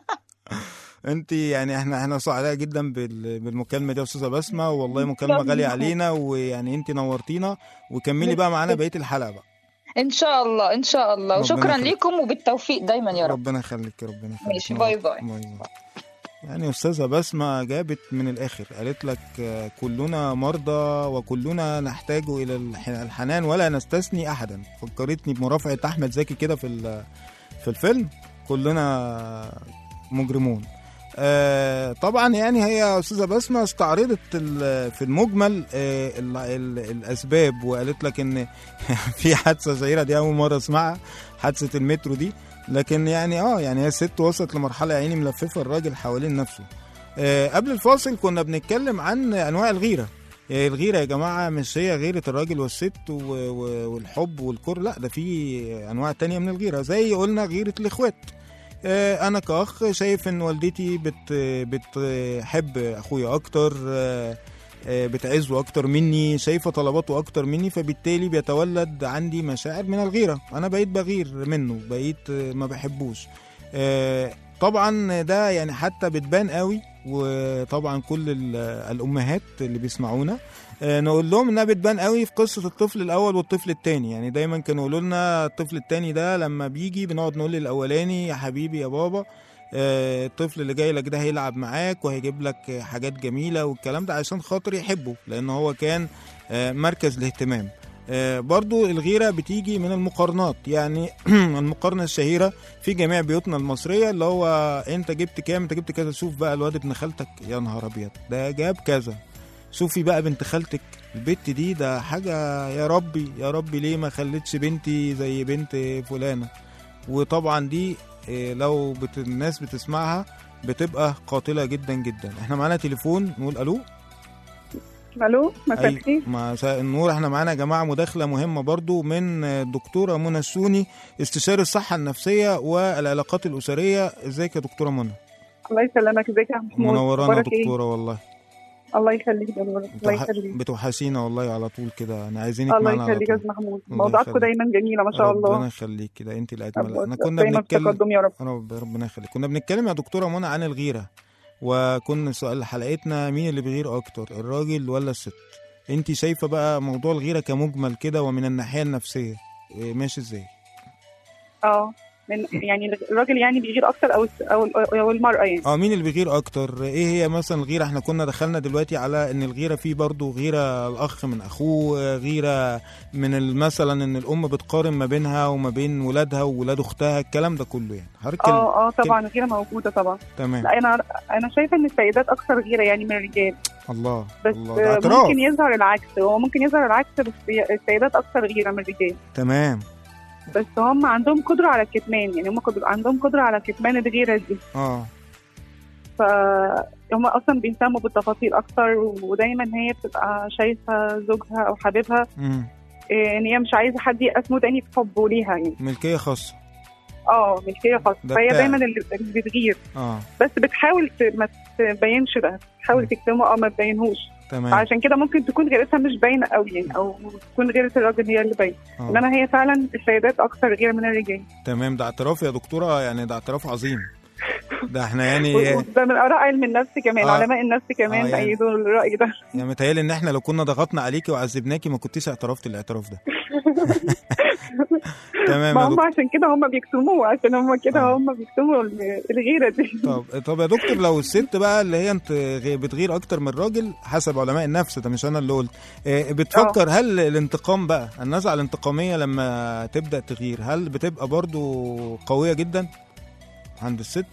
انت يعني احنا احنا سعداء جدا بال- بالمكالمه دي يا استاذه بسمه، والله مكالمه غاليه علينا، ويعني انت نورتينا، وكملي بقى معانا بقيه الحلقه بقى. ان شاء الله ان شاء الله. ربنا وشكرا يخليك. لكم وبالتوفيق دايما يا رب. ربنا يخليك ربنا يخليك. ماشي، باي باي. باي باي. يعني أستاذة بسمة جابت من الآخر، قالت لك كلنا مرضى وكلنا نحتاج إلى الحنان ولا نستثني أحدا. فكرتني بمرافعة أحمد زكي كده في في الفيلم كلنا مجرمون. آه طبعا يعني هي أستاذة بسمة استعرضت في المجمل آه ال ال الأسباب، وقالت لك إن في حادثة شهيرة دي أول مرة اسمعها، حادثة المترو دي، لكن يعني اه يعني هي الست وصلت لمرحله عيني ملففه الراجل حوالين نفسه. آه قبل الفاصل كنا بنتكلم عن انواع الغيره. آه الغيره يا جماعه مش هي غيره الراجل والست والحب والكره، لا ده في انواع تانية من الغيره، زي قلنا غيره الاخوات. آه انا كاخ شايف ان والدتي بت بتحب اخويا اكتر، آه بتعزه اكتر مني، شايفه طلباته اكتر مني، فبالتالي بيتولد عندي مشاعر من الغيره، انا بقيت بغير منه، بقيت ما بحبوش. طبعا ده يعني حتى بتبان قوي، وطبعا كل الامهات اللي بيسمعونا نقول لهم انها بتبان قوي في قصه الطفل الاول والطفل الثاني. يعني دايما كانوا يقولوا لنا الطفل الثاني ده لما بيجي بنقعد نقول للاولاني يا حبيبي يا بابا، الطفل اللي جاي لك ده هيلعب معاك وهيجيب لك حاجات جميلة والكلام ده عشان خاطر يحبه، لأن هو كان مركز الاهتمام. برضو الغيرة بتيجي من المقارنات، يعني المقارنة الشهيرة في جميع بيوتنا المصرية اللي هو انت جبت كام، انت جبت كذا، شوف بقى الواد ابن خالتك يا نهار ابيض ده جاب كذا، شوفي بقى بنت خالتك البت دي ده حاجة، يا ربي يا ربي ليه ما خلتش بنتي زي بنت فلانة. وطبعا دي لو بت... الناس بتسمعها بتبقى قاتلة جدا جدا. احنا معانا تليفون، نقول الو. الو مساء الخير. مساء النور. احنا معانا يا جماعة مداخلة مهمة برضو من الدكتورة منى السوني، استشاري الصحة النفسية والعلاقات الأسرية. ازيك يا دكتورة منى؟ الله يسلمك. ازيك يا محمود؟ منورانا دكتورة. والله الله يخليك يا نور. الله يخليك. بتوحشينا والله على طول كده، انا عايزينك معانا. الله يخليك يا محمود، موضوعاتكم دايما جميله ما شاء الله. ربنا يخليك كده، انت الاجمل. احنا كنا بنتكلم تقدم يا رب. ربنا يخليك. كنا بنتكلم يا دكتوره منى عن الغيره، وكنا سؤال حلقتنا مين اللي بيغير اكتر، الراجل ولا الست؟ انت شايفه بقى موضوع الغيره كمجمل كده ومن الناحيه النفسيه ماشي ازاي؟ اه من يعني الراجل يعني بيغير اكتر او او او المراه يعني. اه مين اللي بيغير اكتر؟ ايه هي مثلا الغيره؟ احنا كنا دخلنا دلوقتي على ان الغيره فيه برضو غيره الاخ من اخوه، غيره من مثلا ان الام بتقارن ما بينها وما بين ولادها وولاد اختها، الكلام ده كله يعني. اه اه طبعا الغيره موجوده طبعا. تمام. لا انا انا شايفه ان السيدات اكثر غيره يعني من الرجال. الله. بس الله. ممكن يظهر العكس، هو ممكن يظهر العكس، بس السيدات اكثر غيره من الرجال. تمام. بس هم عندهم قدرة على الكتمان، يعني هم عندهم قدرة على كتمان الغيرة دي. اه فهم أصلا بيهتموا بالتفاصيل أكتر، ودايما هي بتبقى شايفة زوجها أو حبيبها إن هي مش عايزة حد يقسمه تاني في حبه ليها، يعني ملكية خاصة. اه ملكية خاصة، فهي دايما اللي بتغير. اه بس بتحاول ما تبينش ده، تحاول تكتمه أو ما تبينهوش. تمام. عشان كده ممكن تكون غيرتها مش باينه قوي يعني، او تكون غيره الراجل هي اللي باينه، انما هي فعلا السيدات اكثر غيره من الرجال. تمام. ده اعتراف يا دكتوره، يعني ده اعتراف عظيم. ده احنا يعني ده من اراء علم النفس كمان. آه. علماء النفس كمان آه ايدوا يعني الراي ده. يعني متهيألي ان احنا لو كنا ضغطنا عليكي وعذبناكي ما كنتيش اعترفتي الاعتراف ده. تمام. ما هم عشان كده هم بيكتموه، عشان هم كده آه. هم بيكتموا الغيره دي. طب طب يا دكتور، لو الست بقى اللي هي انت بتغير اكتر من الراجل حسب علماء النفس، ده مش انا اللي قلت، بتفكر أوه. هل الانتقام بقى، النزعه الانتقاميه لما تبدا تغير، هل بتبقى برضو قويه جدا عند الست؟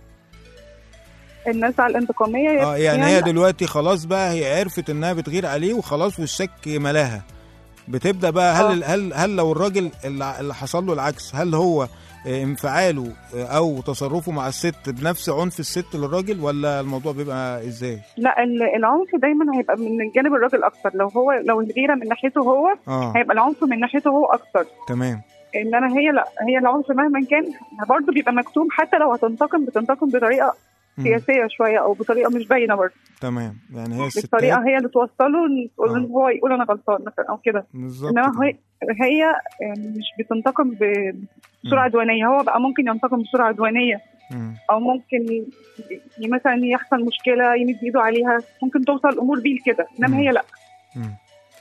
النزعه الانتقاميه اه يعني, يعني هي دلوقتي خلاص بقى هي عرفت انها بتغير عليه وخلاص والشك ملاها، بتبدا بقى هل أوه. هل هل لو الراجل اللي حصل له العكس، هل هو انفعاله او تصرفه مع الست بنفس عنف الست للراجل، ولا الموضوع بيبقى ازاي؟ لا العنف دايما هيبقى من جانب الراجل اكتر، لو هو لو الغيره من ناحيته هو آه. هيبقى العنف من ناحيته هو اكتر. تمام. انما هي لا، هي العنف مهما كان برضه بيبقى مكتوم، حتى لو هتنتقم بتنتقم بطريقه سياسيه شويه او بطريقه مش باينه برضه. تمام. يعني هي الست الطريقه هي اللي توصله تقول آه. هو يقول انا غلطان مثلا او كده. انما هي هي مش بتنتقم بسرعه عدوانيه، هو بقى ممكن ينتقم بسرعه عدوانيه مم. او ممكن مثلا يحصل مشكله يمد ايده عليها، ممكن توصل الامور بيه كده، انما هي لا. مم.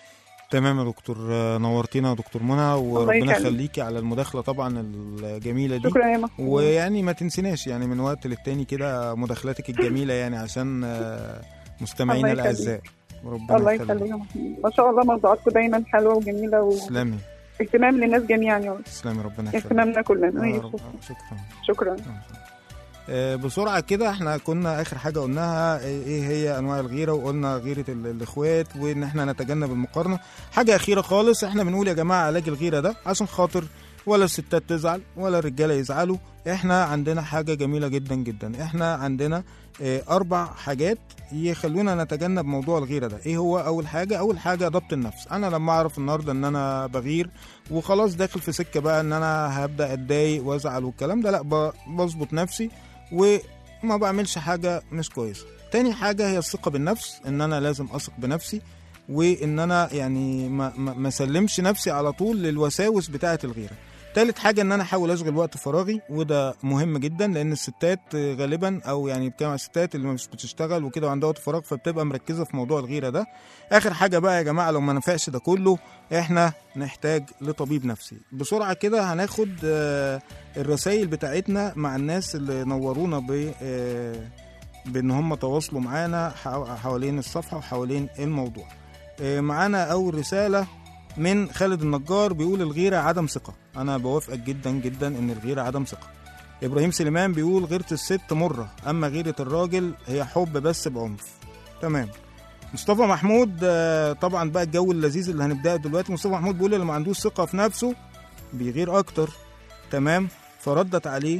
تمام يا دكتور، نورتينا يا دكتور منى، وربنا يخليكي على المداخله طبعا الجميله دي. شكرا يا محمود. ويعني ما تنسيناش يعني من وقت للتاني كده مداخلاتك الجميله يعني عشان مستمعينا الاعزاء. ربنا الله يخليك. ما شاء الله موضوعاتكم دايما حلوه وجميله و... تسلمي. اهتمام للناس جميعا يعني. تسلمي ربنا يخليك. اهتمامنا كلنا. آه شكرا شكرا. آه بسرعه كده، احنا كنا اخر حاجه قلناها ايه هي انواع الغيره، وقلنا غيره الاخوات وان احنا نتجنب المقارنه. حاجه اخيره خالص، احنا بنقول يا جماعه علاج الغيره ده عشان خاطر ولا الستات تزعل ولا الرجاله يزعلوا. احنا عندنا حاجه جميله جدا جدا، احنا عندنا اه اربع حاجات يخلونا نتجنب موضوع الغيره ده. ايه هو اول حاجه؟ اول حاجه ضبط النفس. انا لما اعرف النهارده ان انا بغير وخلاص داخل في سكه بقى ان انا هبدا اتضايق وازعل والكلام ده، لا بظبط نفسي وما بعملش حاجه مش كويسه. تاني حاجه هي الثقه بالنفس، ان انا لازم اثق بنفسي وان انا يعني ما ما سلمش نفسي على طول للوساوس بتاعه الغيره. تالت حاجه ان انا احاول اشغل وقت فراغي، وده مهم جدا لان الستات غالبا او يعني بتكلم عن الستات اللي مش بتشتغل وكده وعندها وقت فراغ فبتبقى مركزه في موضوع الغيره ده. اخر حاجه بقى يا جماعه، لو ما نفعش ده كله احنا نحتاج لطبيب نفسي. بسرعه كده هناخد الرسائل بتاعتنا مع الناس اللي نورونا ب بان هم تواصلوا معانا حوالين الصفحه وحوالين الموضوع. معانا اول رساله من خالد النجار، بيقول الغيرة عدم ثقة. أنا بوافقك جدا جدا إن الغيرة عدم ثقة. إبراهيم سليمان بيقول غيرة الست مرة، أما غيرة الراجل هي حب بس بعنف. تمام. مصطفى محمود، طبعا بقى الجو اللذيذ اللي هنبدأه دلوقتي. مصطفى محمود بيقول اللي ما عندوش ثقة في نفسه بيغير أكتر. تمام. فردت عليه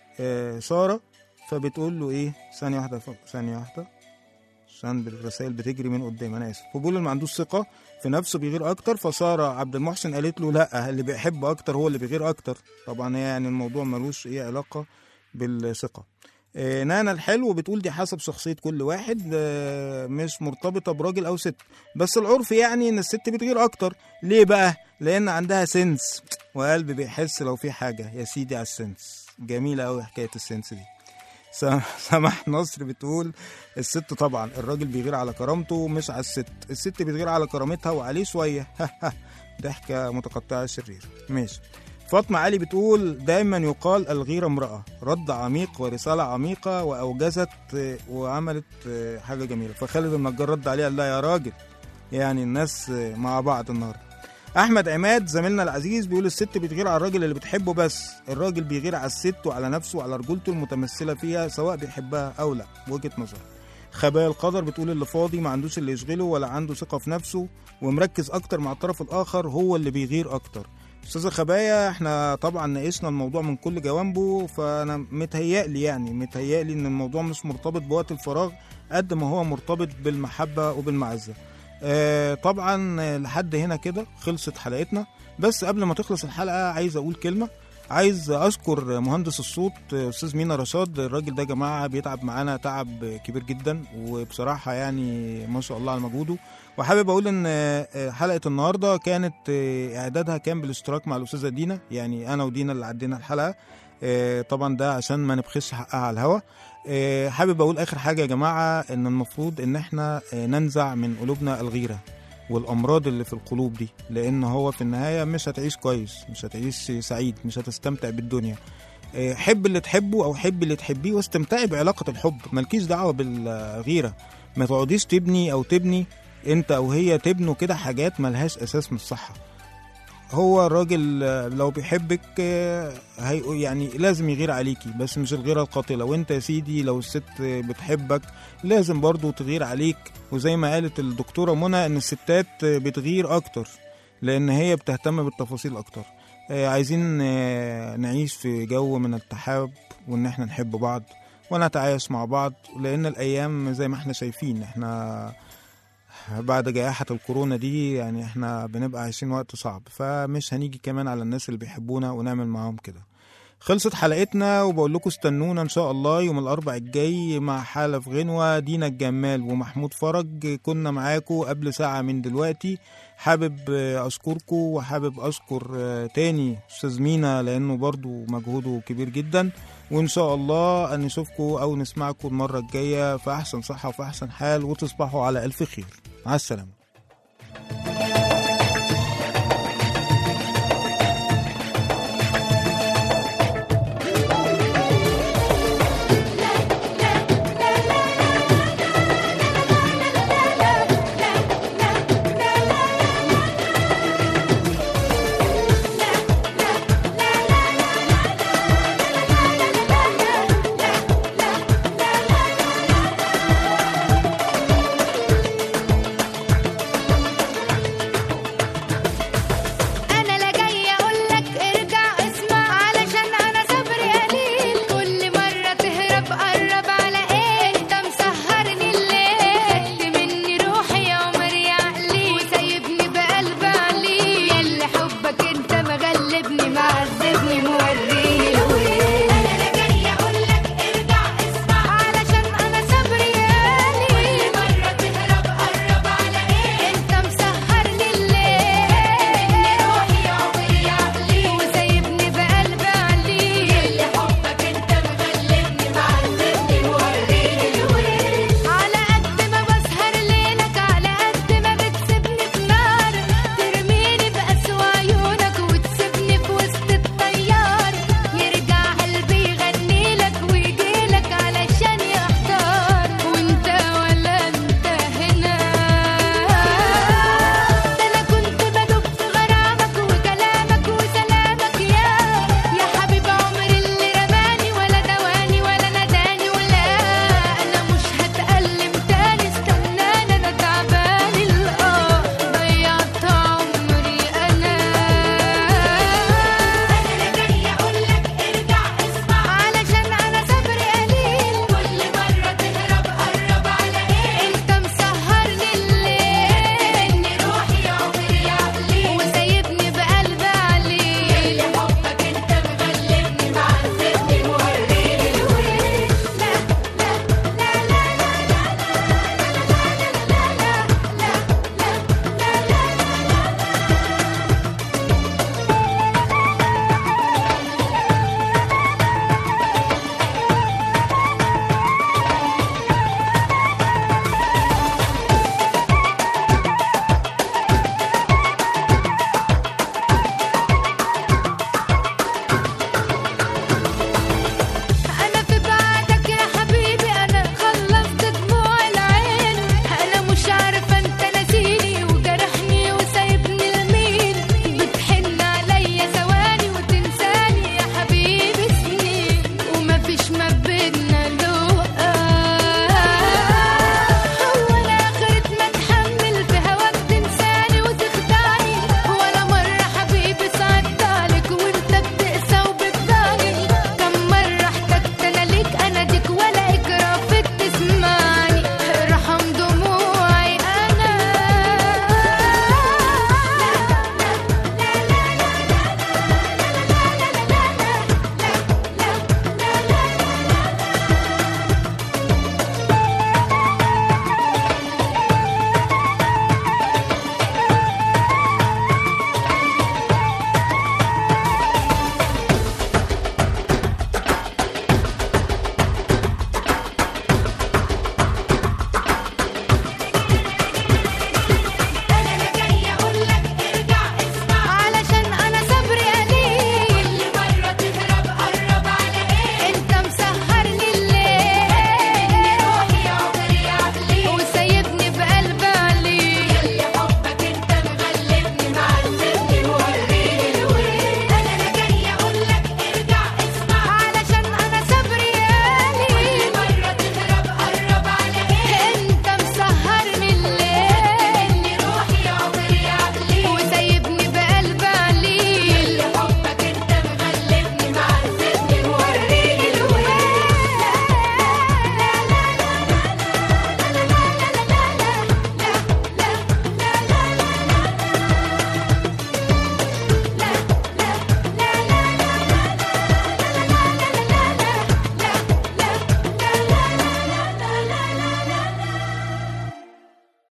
سارة فبتقول له إيه، ثانية واحدة ثانية واحدة عشان الرسائل بتجري من قدام، انا اسف. وبيقول اللي ما عندوش ثقه في نفسه بيغير اكتر. فساره عبد المحسن قالت له لا، اللي بيحب اكتر هو اللي بيغير اكتر. طبعا هي يعني الموضوع ملوش ايه علاقه بالثقه. آه نانا الحلو بتقول دي حسب شخصيه كل واحد، آه مش مرتبطه براجل او ست، بس العرف يعني ان الست بتغير اكتر. ليه بقى؟ لان عندها سنس وقلب بيحس لو في حاجه. يا سيدي على السنس، جميله قوي حكايه السنس دي. سماح نصر بتقول الست طبعا، الراجل بيغير على كرامته مش على الست، الست بتغير على كرامتها وعليه شويه. ضحكه متقطعه شرير. ماشي. فاطمه علي بتقول دايما يقال الغيره امراه، رد عميق ورساله عميقه واوجزت وعملت حاجه جميله. فخالد النجار رد عليها لا يا راجل، يعني الناس مع بعض النهارده. احمد عماد زميلنا العزيز بيقول الست بتغير على الراجل اللي بتحبه، بس الراجل بيغير على الست وعلى نفسه وعلى رجولته المتمثله فيها سواء بيحبها او لا. وجهه نظر. خبايا القدر بتقول اللي فاضي ما عندوش اللي يشغله ولا عنده ثقه في نفسه ومركز اكتر مع الطرف الاخر هو اللي بيغير اكتر. استاذه خبايا، احنا طبعا ناقشنا الموضوع من كل جوانبه، فانا متهيألي يعني متهيألي ان الموضوع مش مرتبط بوقت الفراغ قد ما هو مرتبط بالمحبه وبالمعزه. آه طبعا لحد هنا كده خلصت حلقتنا. بس قبل ما تخلص الحلقة عايز أقول كلمة. عايز أذكر مهندس الصوت أستاذ مينا رشاد. الراجل ده يا جماعة بيتعب معانا تعب كبير جدا، وبصراحة يعني ما شاء الله على مجهوده. وحابب أقول إن حلقة النهاردة كانت إعدادها كان بالاشتراك مع الأستاذة دينا، يعني أنا ودينا اللي عدينا الحلقة. طبعا ده عشان ما نبخسش حقها على الهوا. حابب أقول آخر حاجة يا جماعة، إن المفروض إن إحنا ننزع من قلوبنا الغيرة والأمراض اللي في القلوب دي، لأن هو في النهاية مش هتعيش كويس، مش هتعيش سعيد، مش هتستمتع بالدنيا. حب اللي تحبه أو حب اللي تحبيه واستمتعي بعلاقة الحب، مالكيش دعوة بالغيرة. ما تقعديش تبني أو تبني أنت أو هي تبنوا كده حاجات ملهاش أساس من الصحة. هو الراجل لو بيحبك هي يعني لازم يغير عليكي، بس مش الغيرة القاتلة. وانت يا سيدي لو الست بتحبك لازم برضو تغير عليك. وزي ما قالت الدكتورة منى ان الستات بتغير اكتر لان هي بتهتم بالتفاصيل اكتر. عايزين نعيش في جو من التحاب وان احنا نحب بعض ونتعايش مع بعض، لان الايام زي ما احنا شايفين احنا بعد جائحة الكورونا دي يعني احنا بنبقى عايشين وقت صعب، فمش هنيجي كمان على الناس اللي بيحبونا ونعمل معاهم كده. خلصت حلقتنا وبقول لكم استنونا ان شاء الله يوم الاربع الجاي مع حالة في غنوة. دينا الجمال ومحمود فرج كنا معاكم قبل ساعة من دلوقتي. حابب اشكركم وحابب اشكر تاني استاذ مينا لانه برضو مجهوده كبير جدا. وان شاء الله ان نشوفكم او نسمعكم المرة الجاية في احسن صحة وفي احسن حال، وتصبحوا على الف خير. مع السلامة.